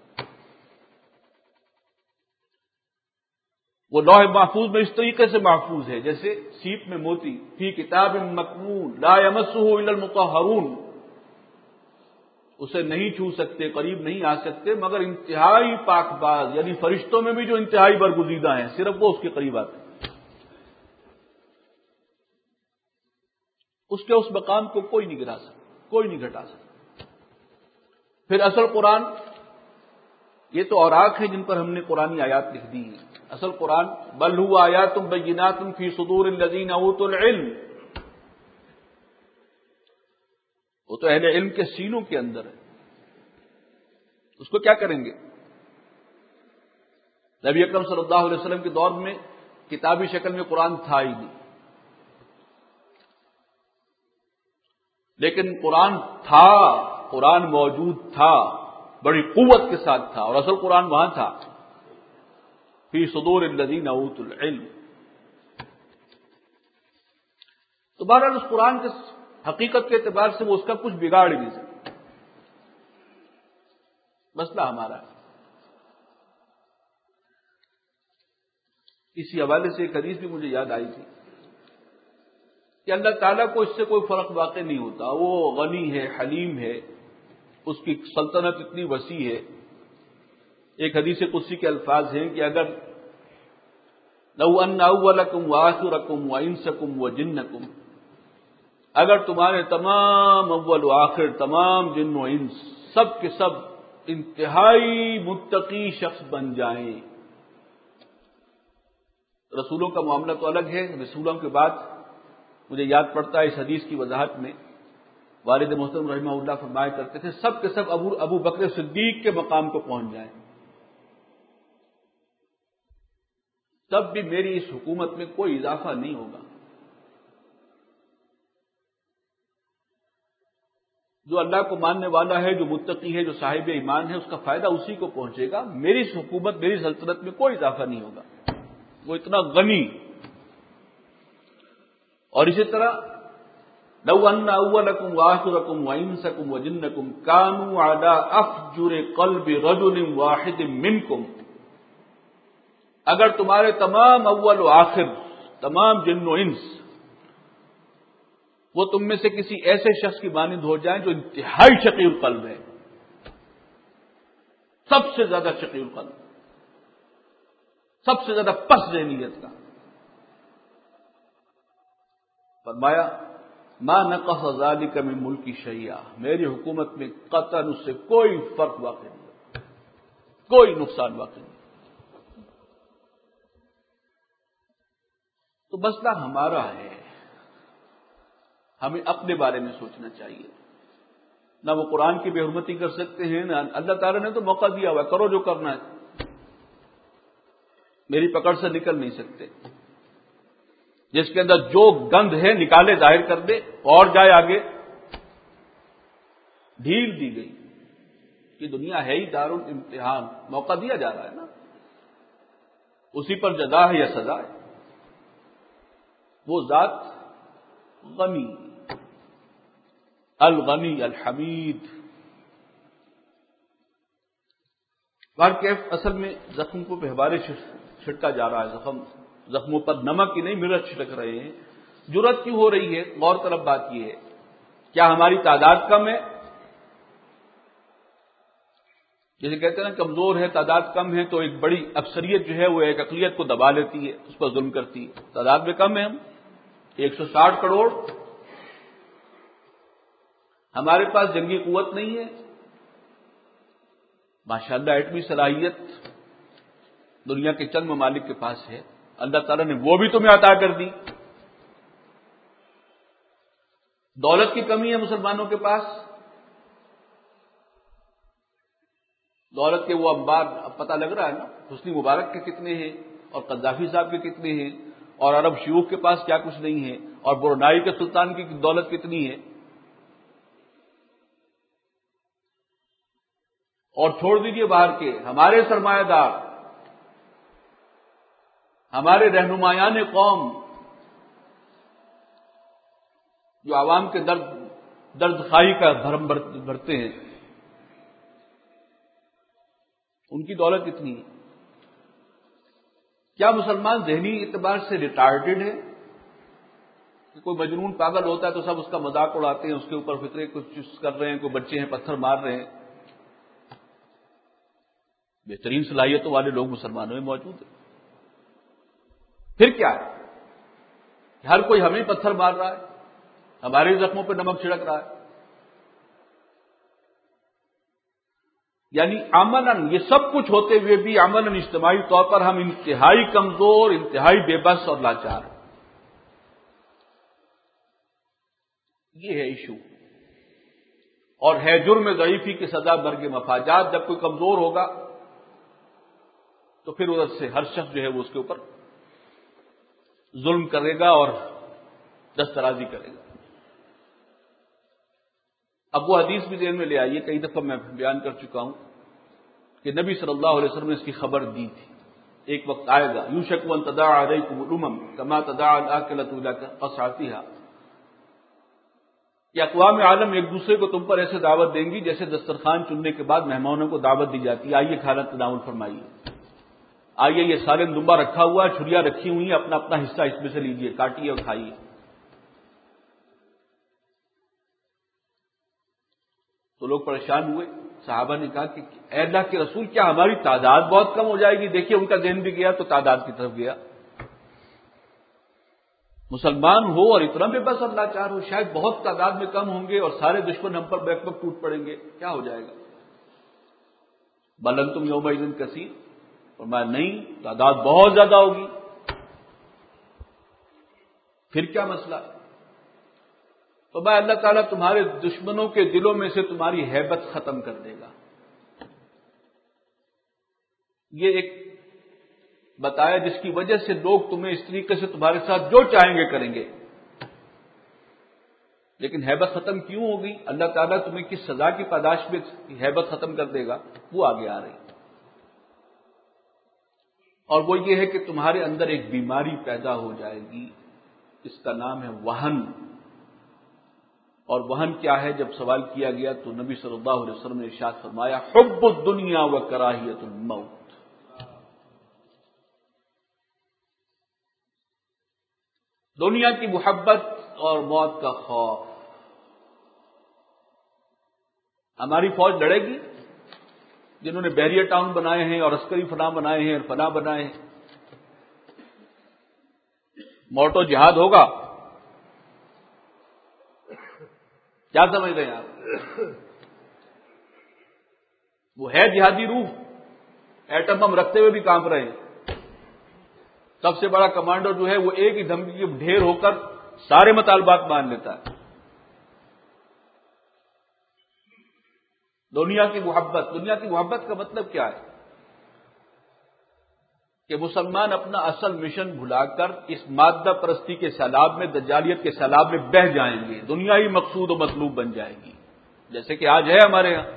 وہ لوح محفوظ میں اس طریقے سے محفوظ ہے جیسے سیپ میں موتی. فی کتاب مکنون لا یمسہ الا المطہرون، اسے نہیں چھو سکتے، قریب نہیں آ سکتے مگر انتہائی پاک باز، یعنی فرشتوں میں بھی جو انتہائی برگزیدہ ہیں صرف وہ اس کے قریب آتے ہیں. اس کے اس مقام کو کوئی نہیں گرا سکتا، کوئی نہیں گھٹا سکتا. پھر اصل قرآن، یہ تو اوراق ہیں جن پر ہم نے قرآنی آیات لکھ دی ہیں. اصل قرآن بل هو آیات بینات فی صدور الذین اوتوا العلم، وہ تو اہل علم کے سینوں کے اندر ہے. اس کو کیا کریں گے؟ نبی اکرم صلی اللہ علیہ وسلم کے دور میں کتابی شکل میں قرآن تھا ہی نہیں، لیکن قرآن تھا، قرآن موجود تھا، بڑی قوت کے ساتھ تھا، اور اصل قرآن وہاں تھا فی صدور الذین اوتوا العلم. تو بہرحال اس قرآن کے حقیقت کے اعتبار سے وہ اس کا کچھ بگاڑ ہی نہیں سکتا. مسئلہ ہمارا ہے. اسی حوالے سے ایک حدیث بھی مجھے یاد آئی تھی کہ اللہ تعالیٰ کو اس سے کوئی فرق واقع نہیں ہوتا. وہ غنی ہے، حلیم ہے، اس کی سلطنت اتنی وسیع ہے. ایک حدیث قدسی کے الفاظ ہیں کہ اگر لو ان اولکم وآخرکم وانسکم وجنکم، اگر تمہارے تمام اول و آخر، تمام جن و انس، سب کے سب انتہائی متقی شخص بن جائیں. رسولوں کا معاملہ تو الگ ہے. رسولوں کے بعد مجھے یاد پڑتا ہے اس حدیث کی وضاحت میں والد محترم رحمہ اللہ فرمایا کرتے تھے سب کے سب ابو بکر صدیق کے مقام کو پہنچ جائیں، تب بھی میری اس حکومت میں کوئی اضافہ نہیں ہوگا. جو اللہ کو ماننے والا ہے، جو متقی ہے، جو صاحب ایمان ہے، اس کا فائدہ اسی کو پہنچے گا. میری اس حکومت، میری سلطنت میں کوئی اضافہ نہیں ہوگا. وہ اتنا غنی. اور اسی طرح لو ان اولکم وآخرکم وانسکم وجنکم كانوا على افجر قلب رجل واحد منکم، اگر تمہارے تمام اول و آخر، تمام جن و انس، وہ تم میں سے کسی ایسے شخص کی مانند ہو جائیں جو انتہائی شقی القلب ہے، سب سے زیادہ شقی القلب، سب سے زیادہ پست ذہنیت کا، فرمایا ما نقص ذلك من ملکی شیئا، میری حکومت میں قطعاً اس سے کوئی فرق واقع نہیں، کوئی نقصان واقع نہیں۔ تو مسئلہ ہمارا ہے، ہمیں اپنے بارے میں سوچنا چاہیے۔ نہ وہ قرآن کی بے حرمتی کر سکتے ہیں، نہ اللہ تعالیٰ نے تو موقع دیا ہوا، کرو جو کرنا ہے، میری پکڑ سے نکل نہیں سکتے۔ جس کے اندر جو گند ہے نکالے، ظاہر کر دے اور جائے آگے۔ ڈھیل دی گئی کہ دنیا ہے ہی دار الامتحان، موقع دیا جا رہا ہے نا، اسی پر جزا ہے یا سزا ہے۔ وہ ذات غنی، الغنی الحمید۔ کیف اصل میں زخم کو پہبارے چھڑکا جا رہا ہے، زخموں پر نمک ہی نہیں مرچ چھڑک رہے ہیں۔ جرأت کیوں ہو رہی ہے؟ غور طلب بات یہ ہے، کیا ہماری تعداد کم ہے؟ جیسے کہتے ہیں نا کمزور ہے، تعداد کم ہے، تو ایک بڑی اکثریت جو ہے وہ ایک اقلیت کو دبا لیتی ہے، اس پر ظلم کرتی ہے۔ تعداد میں کم ہے، ہم 160 کروڑ، ہمارے پاس جنگی قوت نہیں ہے، ماشاءاللہ ایٹمی صلاحیت دنیا کے چند ممالک کے پاس ہے، اللہ تعالیٰ نے وہ بھی تمہیں عطا کر دی۔ دولت کی کمی ہے مسلمانوں کے پاس، دولت کے وہ انبار اب پتہ لگ رہا ہے نا، حسنی مبارک کے کتنے ہیں اور قذافی صاحب کے کتنے ہیں، اور عرب شیوخ کے پاس کیا کچھ نہیں ہے، اور برونائی کے سلطان کی دولت کتنی ہے۔ اور چھوڑ دیجئے باہر کے، ہمارے سرمایہ دار، ہمارے رہنمایان قوم جو عوام کے درد خواہی کا بھرم بھرتے ہیں، ان کی دولت کتنی ہے؟ کیا مسلمان ذہنی اعتبار سے ریٹارڈڈ ہے کہ کوئی مجنون پاگل ہوتا ہے تو سب اس کا مذاق اڑاتے ہیں، اس کے اوپر فطرے کچھ کر رہے ہیں، کوئی بچے ہیں پتھر مار رہے ہیں؟ بہترین صلاحیتوں والے لوگ مسلمانوں میں موجود ہیں۔ پھر کیا ہے؟ ہر کوئی ہمیں پتھر مار رہا ہے، ہمارے زخموں پہ نمک چھڑک رہا ہے۔ یعنی عملاً یہ سب کچھ ہوتے ہوئے بھی عملاً اجتماعی طور پر ہم انتہائی کمزور، انتہائی بے بس اور لاچار ہیں۔ یہ ہے ایشو، اور ہے جرم ضعیفی کی سزا برگ مفاجات۔ جب کوئی کمزور ہوگا تو پھر ادھر سے ہر شخص جو ہے وہ اس کے اوپر ظلم کرے گا اور دسترازی کرے گا۔ اب وہ حدیث بھی ذہن میں لے آئیے، کئی دفعہ میں بیان کر چکا ہوں کہ نبی صلی اللہ علیہ وسلم نے اس کی خبر دی تھی، ایک وقت آئے گا یوشک ان تداعی علیکم الامم کما تداعی الاکلۃ الی قصعتها، کہ اقوام عالم ایک دوسرے کو تم پر ایسے دعوت دیں گی جیسے دسترخوان چننے کے بعد مہمانوں کو دعوت دی جاتی ہے، آئیے کھانا تناول فرمائیے، آئیے یہ سالن دمبا رکھا ہوا ہے، چھریاں رکھی ہوئی ہیں، اپنا اپنا حصہ اس میں سے لیجیے، کاٹیے اور کھائیے۔ تو لوگ پریشان ہوئے، صحابہ نے کہا کہ اے اللہ کے رسول، کیا ہماری تعداد بہت کم ہو جائے گی؟ دیکھیے ان کا ذہن بھی گیا تو تعداد کی طرف گیا۔ مسلمان ہو اور اتنا بے بس اور لاچار ہو، شاید بہت تعداد میں کم ہوں گے اور سارے دشمن ہم پر بیک وقت ٹوٹ پڑیں گے، کیا ہو جائے گا؟ بل انتم یومئذ کثیر، فرمایا نہیں، تعداد بہت زیادہ ہوگی۔ پھر کیا مسئلہ؟ تو میں اللہ تعالیٰ تمہارے دشمنوں کے دلوں میں سے تمہاری ہیبت ختم کر دے گا۔ یہ ایک بتایا جس کی وجہ سے لوگ تمہیں اس طریقے سے تمہارے ساتھ جو چاہیں گے کریں گے۔ لیکن ہیبت ختم کیوں ہوگی؟ اللہ تعالیٰ تمہیں کس سزا کی پاداش میں ہیبت ختم کر دے گا، وہ آگے آ رہی، اور وہ یہ ہے کہ تمہارے اندر ایک بیماری پیدا ہو جائے گی، اس کا نام ہے وہن۔ اور وہن کیا ہے؟ جب سوال کیا گیا تو نبی صلی اللہ علیہ وسلم نے ارشاد فرمایا حب الدنیا و کراہیت الموت، دنیا کی محبت اور موت کا خوف. ہماری فوج لڑے گی، جنہوں نے بیریئر ٹاؤن بنائے ہیں اور عسکری فنا بنائے ہیں اور فنا بنائے ہیں. موٹو جہاد ہوگا. کیا سمجھ رہے ہیں آپ؟ وہ ہے جہادی روح، ایٹم بم رکھتے ہوئے بھی کانپ رہے ہیں. سب سے بڑا کمانڈر جو ہے وہ ایک ہی دھمکی کے ڈھیر ہو کر سارے مطالبات مان لیتا ہے. دنیا کی محبت کا مطلب کیا ہے؟ کہ مسلمان اپنا اصل مشن بھلا کر اس مادہ پرستی کے سیلاب میں، دجالیت کے سیلاب میں بہہ جائیں گے. دنیا ہی مقصود و مطلوب بن جائے گی، جیسے کہ آج ہے ہمارے یہاں.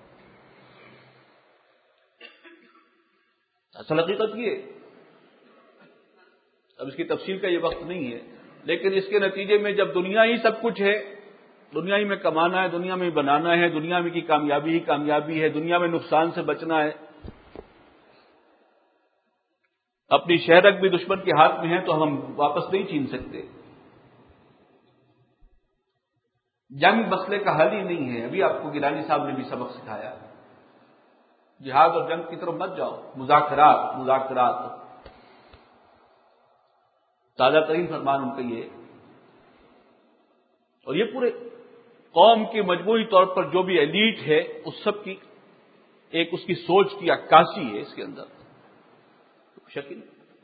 اصل حقیقت یہ ہے. اب اس کی تفصیل کا یہ وقت نہیں ہے، لیکن اس کے نتیجے میں جب دنیا ہی سب کچھ ہے، دنیا ہی میں کمانا ہے، دنیا میں بنانا ہے، دنیا میں کی کامیابی ہی کامیابی ہے، دنیا میں نقصان سے بچنا ہے، اپنی شہرک بھی دشمن کے ہاتھ میں ہے تو ہم واپس نہیں چھین سکتے. جنگ مسئلے کا حل ہی نہیں ہے. ابھی آپ کو گیلانی صاحب نے بھی سبق سکھایا. جہاد اور جنگ کی طرف مت جاؤ، مذاکرات. تازہ ترین فرمان ان کا یہ، اور یہ پورے قوم کی مجموعی طور پر جو بھی ایلیٹ ہے اس سب کی ایک اس کی سوچ کی عکاسی ہے اس کے اندر شکل.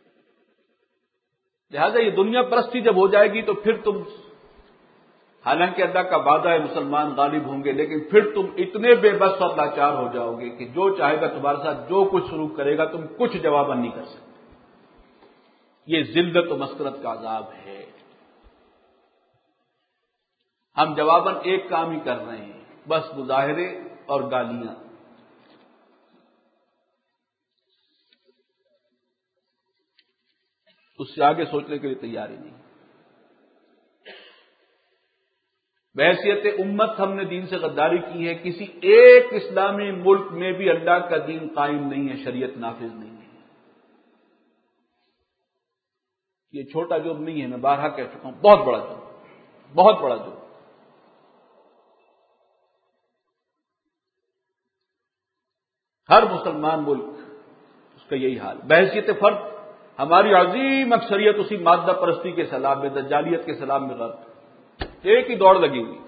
لہذا یہ دنیا پرستی جب ہو جائے گی تو پھر تم، حالانکہ اللہ کا وعدہ ہے مسلمان غالب ہوں گے، لیکن پھر تم اتنے بے بس اور لاچار ہو جاؤ گے کہ جو چاہے گا تمہارے ساتھ جو کچھ شروع کرے گا تم کچھ جواب نہیں کر سکتے. یہ ذلت و مسکرت کا عذاب ہے. ہم جواباً ایک کام ہی کر رہے ہیں، بس مظاہرے اور گالیاں. اس سے آگے سوچنے کے لیے تیار ہی نہیں. بحیثیت امت ہم نے دین سے غداری کی ہے. کسی ایک اسلامی ملک میں بھی اللہ کا دین قائم نہیں ہے، شریعت نافذ نہیں ہے. یہ چھوٹا جرم نہیں ہے، میں بارہا کہہ چکا ہوں، بہت بڑا جرم، بہت بڑا جرم. ہر مسلمان ملک اس کا یہی حال. بحیثیت فرد ہماری عظیم اکثریت اسی مادہ پرستی کے سیلاب میں، دجالیت کے سیلاب میں غرق. ایک ہی دوڑ لگی ہوئی.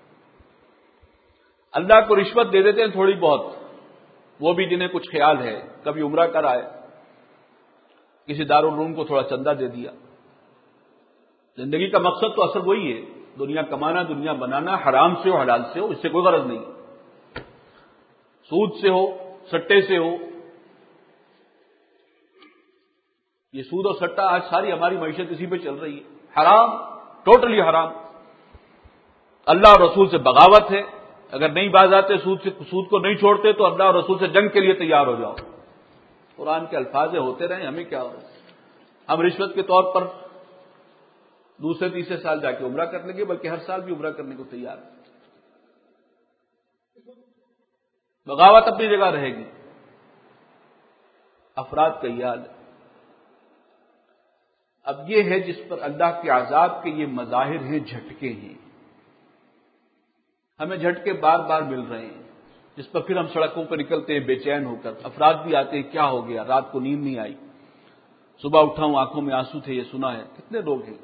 اللہ کو رشوت دے دیتے ہیں تھوڑی بہت، وہ بھی جنہیں کچھ خیال ہے. کبھی عمرہ کر آئے، کسی دارالعلوم کو تھوڑا چندہ دے دیا. زندگی کا مقصد تو اصل وہی ہے، دنیا کمانا، دنیا بنانا، حرام سے ہو حلال سے ہو، اس سے کوئی غرض نہیں. سود سے ہو، سٹے سے ہو. یہ سود اور سٹا آج ساری ہماری معیشت اسی پہ چل رہی ہے. حرام، ٹوٹلی حرام. اللہ اور رسول سے بغاوت ہے. اگر نہیں باز آتے سود کو نہیں چھوڑتے تو اللہ اور رسول سے جنگ کے لیے تیار ہو جاؤ. قرآن کے الفاظ ہوتے رہے، ہمیں کیا ہو. ہم رشوت کے طور پر دوسرے تیسرے سال جا کے عمرہ کرنے کے، بلکہ ہر سال بھی عمرہ کرنے کو تیار ہیں. بغاوت اپنی جگہ رہے گی. افراد کا یہ حال ہے. اب یہ ہے جس پر اللہ کے عذاب کے یہ مظاہر ہیں، جھٹکے ہیں. ہمیں جھٹکے بار بار مل رہے ہیں، جس پر پھر ہم سڑکوں پر نکلتے ہیں بے چین ہو کر. افراد بھی آتے ہیں، کیا ہو گیا، رات کو نیند نہیں آئی، صبح اٹھا ہوں آنکھوں میں آنسو تھے، یہ سنا ہے. کتنے لوگ ہیں.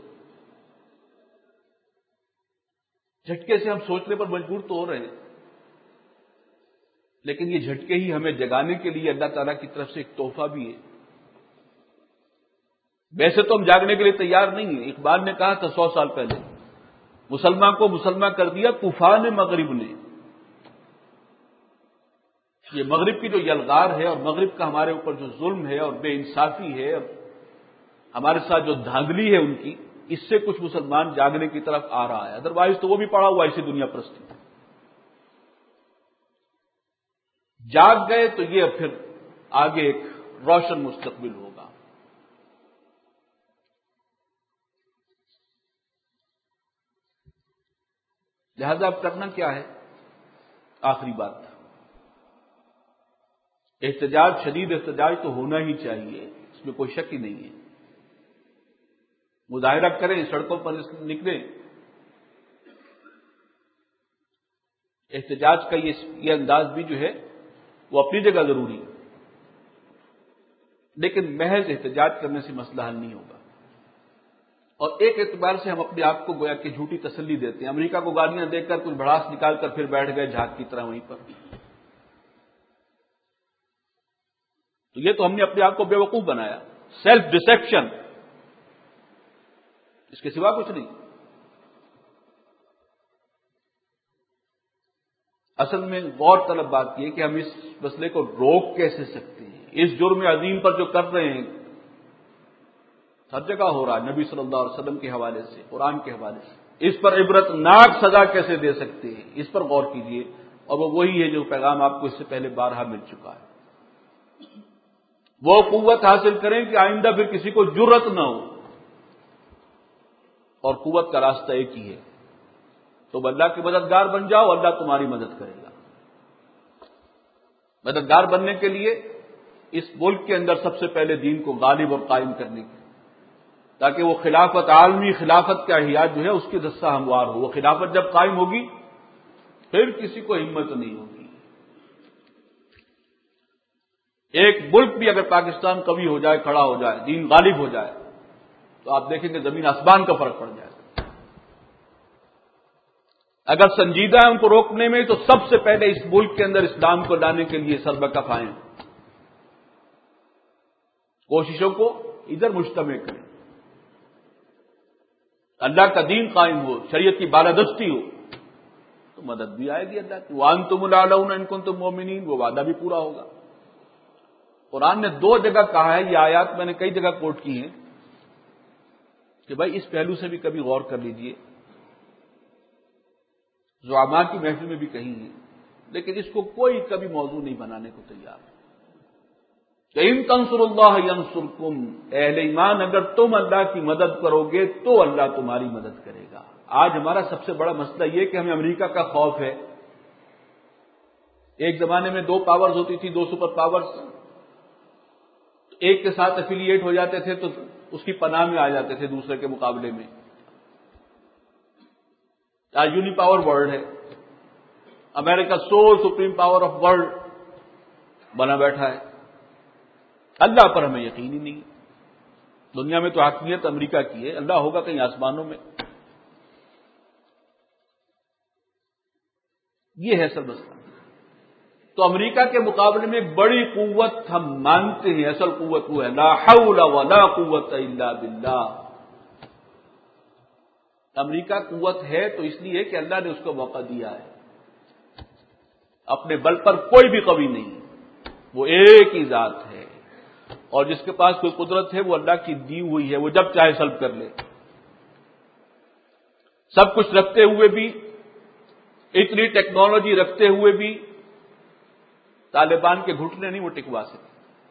جھٹکے سے ہم سوچنے پر مجبور تو ہو رہے ہیں، لیکن یہ جھٹکے ہی ہمیں جگانے کے لیے اللہ تعالیٰ کی طرف سے ایک تحفہ بھی ہے. ویسے تو ہم جاگنے کے لیے تیار نہیں ہیں. اقبال نے کہا تھا 100 سال پہلے، مسلمان کو مسلمان کر دیا طوفان مغرب نے. یہ مغرب کی جو یلغار ہے اور مغرب کا ہمارے اوپر جو ظلم ہے اور بے انصافی ہے اور ہمارے ساتھ جو دھاندلی ہے ان کی، اس سے کچھ مسلمان جاگنے کی طرف آ رہا ہے. ادروائز تو وہ بھی پڑا ہوا اسی دنیا پرستی. جاگ گئے تو یہ پھر آگے ایک روشن مستقبل ہوگا. لہذا اب کرنا کیا ہے؟ آخری بات، احتجاج، شدید احتجاج تو ہونا ہی چاہیے، اس میں کوئی شک ہی نہیں ہے. مظاہرہ کریں، سڑکوں پر نکلیں. احتجاج کا یہ انداز بھی جو ہے وہ اپنی جگہ ضروری ہے، لیکن محض احتجاج کرنے سے مسئلہ حل نہیں ہوگا. اور ایک اعتبار سے ہم اپنے آپ کو گویا کہ جھوٹی تسلی دیتے ہیں. امریکہ کو گالیاں دے کر کچھ بھڑاس نکال کر پھر بیٹھ گئے جھاگ کی طرح وہیں پر. تو یہ تو ہم نے اپنے آپ کو بے وقوف بنایا. سیلف ڈسیپشن، اس کے سوا کچھ نہیں. اصل میں غور طلب بات یہ کہ ہم اس مسئلے کو روک کیسے سکتے ہیں. اس جرم عظیم پر جو کر رہے ہیں ہر جگہ ہو رہا ہے، نبی صلی اللہ علیہ وسلم کے حوالے سے، قرآن کے حوالے سے. اس پر عبرت ناک سزا کیسے دے سکتے ہیں، اس پر غور کیجیے. اور وہ وہی ہے جو پیغام آپ کو اس سے پہلے بارہا مل چکا ہے. وہ قوت حاصل کریں کہ آئندہ پھر کسی کو جرت نہ ہو. اور قوت کا راستہ ایک ہی ہے، تو اللہ کے مددگار بن جاؤ، اللہ تمہاری مدد کرے گا. مددگار بننے کے لیے اس ملک کے اندر سب سے پہلے دین کو غالب اور قائم کرنے کی، تاکہ وہ خلافت، عالمی خلافت کا احیاء جو ہے اس کی دستہ ہموار ہو. وہ خلافت جب قائم ہوگی پھر کسی کو ہمت نہیں ہوگی. ایک ملک بھی اگر پاکستان قوی ہو جائے، کھڑا ہو جائے، دین غالب ہو جائے، تو آپ دیکھیں گے زمین آسمان کا فرق پڑ جائے گا. اگر سنجیدہ ہے ان کو روکنے میں تو سب سے پہلے اس ملک کے اندر اسلام کو لانے کے لیے سربکف آئیں، کوششوں کو ادھر مجتمع کریں. اللہ کا دین قائم ہو، شریعت کی بالادستی ہو تو مدد بھی آئے گی اللہ کی. وَأَنْتُمُ الْأَعْلَوْنَ إِن كُنتُم مُؤْمِنِينَ، وہ وعدہ بھی پورا ہوگا. قرآن نے 2 جگہ کہا ہے، یہ آیات میں نے کئی جگہ کوٹ کی ہیں کہ بھائی اس پہلو سے بھی کبھی غور کر لیجئے. زعماء کی محفل میں بھی کہی ہیں، لیکن اس کو کوئی کبھی موضوع نہیں بنانے کو تیار. کہ ان تنصر اللہ ینصرکم، اہل ایمان اگر تم اللہ کی مدد کرو گے تو اللہ تمہاری مدد کرے گا. آج ہمارا سب سے بڑا مسئلہ یہ کہ ہمیں امریکہ کا خوف ہے. ایک زمانے میں 2 پاورز ہوتی تھی، 2 سپر پاورز، ایک کے ساتھ ایفیلیٹ ہو جاتے تھے تو اس کی پناہ میں آ جاتے تھے دوسرے کے مقابلے میں. آج یونی پاور ورلڈ ہے، امریکہ sole supreme power of world بنا بیٹھا ہے. اللہ پر ہمیں یقین ہی نہیں. دنیا میں تو حاکمیت امریکہ کی ہے، اللہ ہوگا کہیں آسمانوں میں. یہ ہے سب مسئلہ. تو امریکہ کے مقابلے میں ایک بڑی قوت ہم مانتے ہیں، اصل قوت وہ ہے لا حول ولا قوت الا باللہ. امریکہ قوت ہے تو اس لیے کہ اللہ نے اس کو موقع دیا ہے. اپنے بل پر کوئی بھی قوی نہیں، وہ ایک ہی ذات ہے، اور جس کے پاس کوئی قدرت ہے وہ اللہ کی دی ہوئی ہے، وہ جب چاہے سلب کر لے. سب کچھ رکھتے ہوئے بھی، اتنی ٹیکنالوجی رکھتے ہوئے بھی طالبان کے گھٹنے نہیں وہ ٹکوا سکے.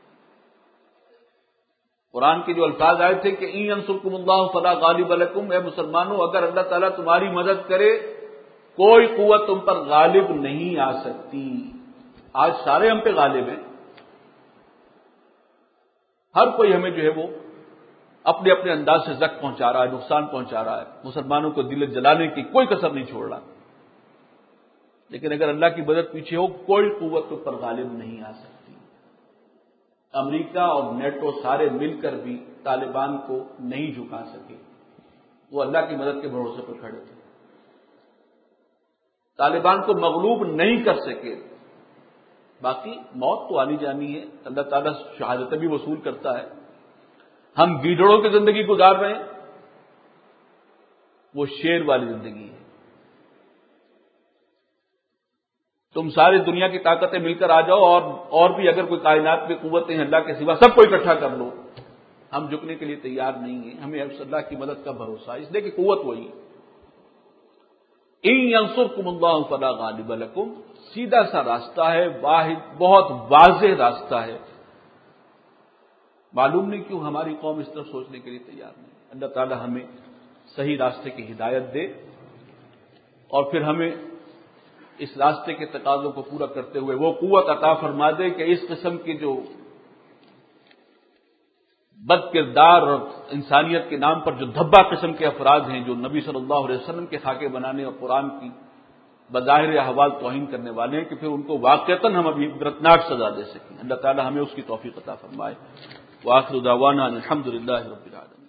قرآن کے جو الفاظ آئے تھے کہ ان ینصرکم اللہ فلا غالب لکم، اے مسلمانوں اگر اللہ تعالیٰ تمہاری مدد کرے کوئی قوت تم پر غالب نہیں آ سکتی. آج سارے ہم پہ غالب ہیں، ہر کوئی ہمیں جو ہے وہ اپنے اپنے انداز سے زخم پہنچا رہا ہے، نقصان پہنچا رہا ہے، مسلمانوں کو دل جلانے کی کوئی کسر نہیں چھوڑ رہا. لیکن اگر اللہ کی مدد پیچھے ہو کوئی قوت تم پر غالب نہیں آ سکتی. امریکہ اور نیٹو سارے مل کر بھی طالبان کو نہیں جھکا سکے، وہ اللہ کی مدد کے بھروسے پر کھڑے تھے. طالبان کو مغلوب نہیں کر سکے. باقی موت تو آنی جانی ہے، اللہ تعالیٰ شہادتیں بھی وصول کرتا ہے. ہم گیدڑوں کی زندگی گزار رہے ہیں، وہ شیر والی زندگی ہے. تم ساری دنیا کی طاقتیں مل کر آ جاؤ اور بھی اگر کوئی کائنات میں قوتیں ہیں اللہ کے سوا سب کو اکٹھا کر لو، ہم جھکنے کے لیے تیار نہیں ہیں. ہمیں اللہ کی مدد کا بھروسہ ہے، اس لیے کہ قوت وہی. ان ینصرکم اللہ فلا غالب لکم، سیدھا سا راستہ ہے، واحد بہت واضح راستہ ہے. معلوم نہیں کیوں ہماری قوم اس طرف سوچنے کے لیے تیار نہیں. اللہ تعالی ہمیں صحیح راستے کی ہدایت دے اور پھر ہمیں اس راستے کے تقاضوں کو پورا کرتے ہوئے وہ قوت عطا فرما دے کہ اس قسم کی جو بد کردار اور انسانیت کے نام پر جو دھبا قسم کے افراد ہیں جو نبی صلی اللہ علیہ وسلم کے خاکے بنانے اور قرآن کی بظاہر احوال توہین کرنے والے ہیں، کہ پھر ان کو واقعتاً ہم ابھی عبرتناک سزا دے سکیں۔ اللہ تعالی ہمیں اس کی توفیق عطا فرمائے۔ وآخر دعوانا الحمد للہ رب العالمین۔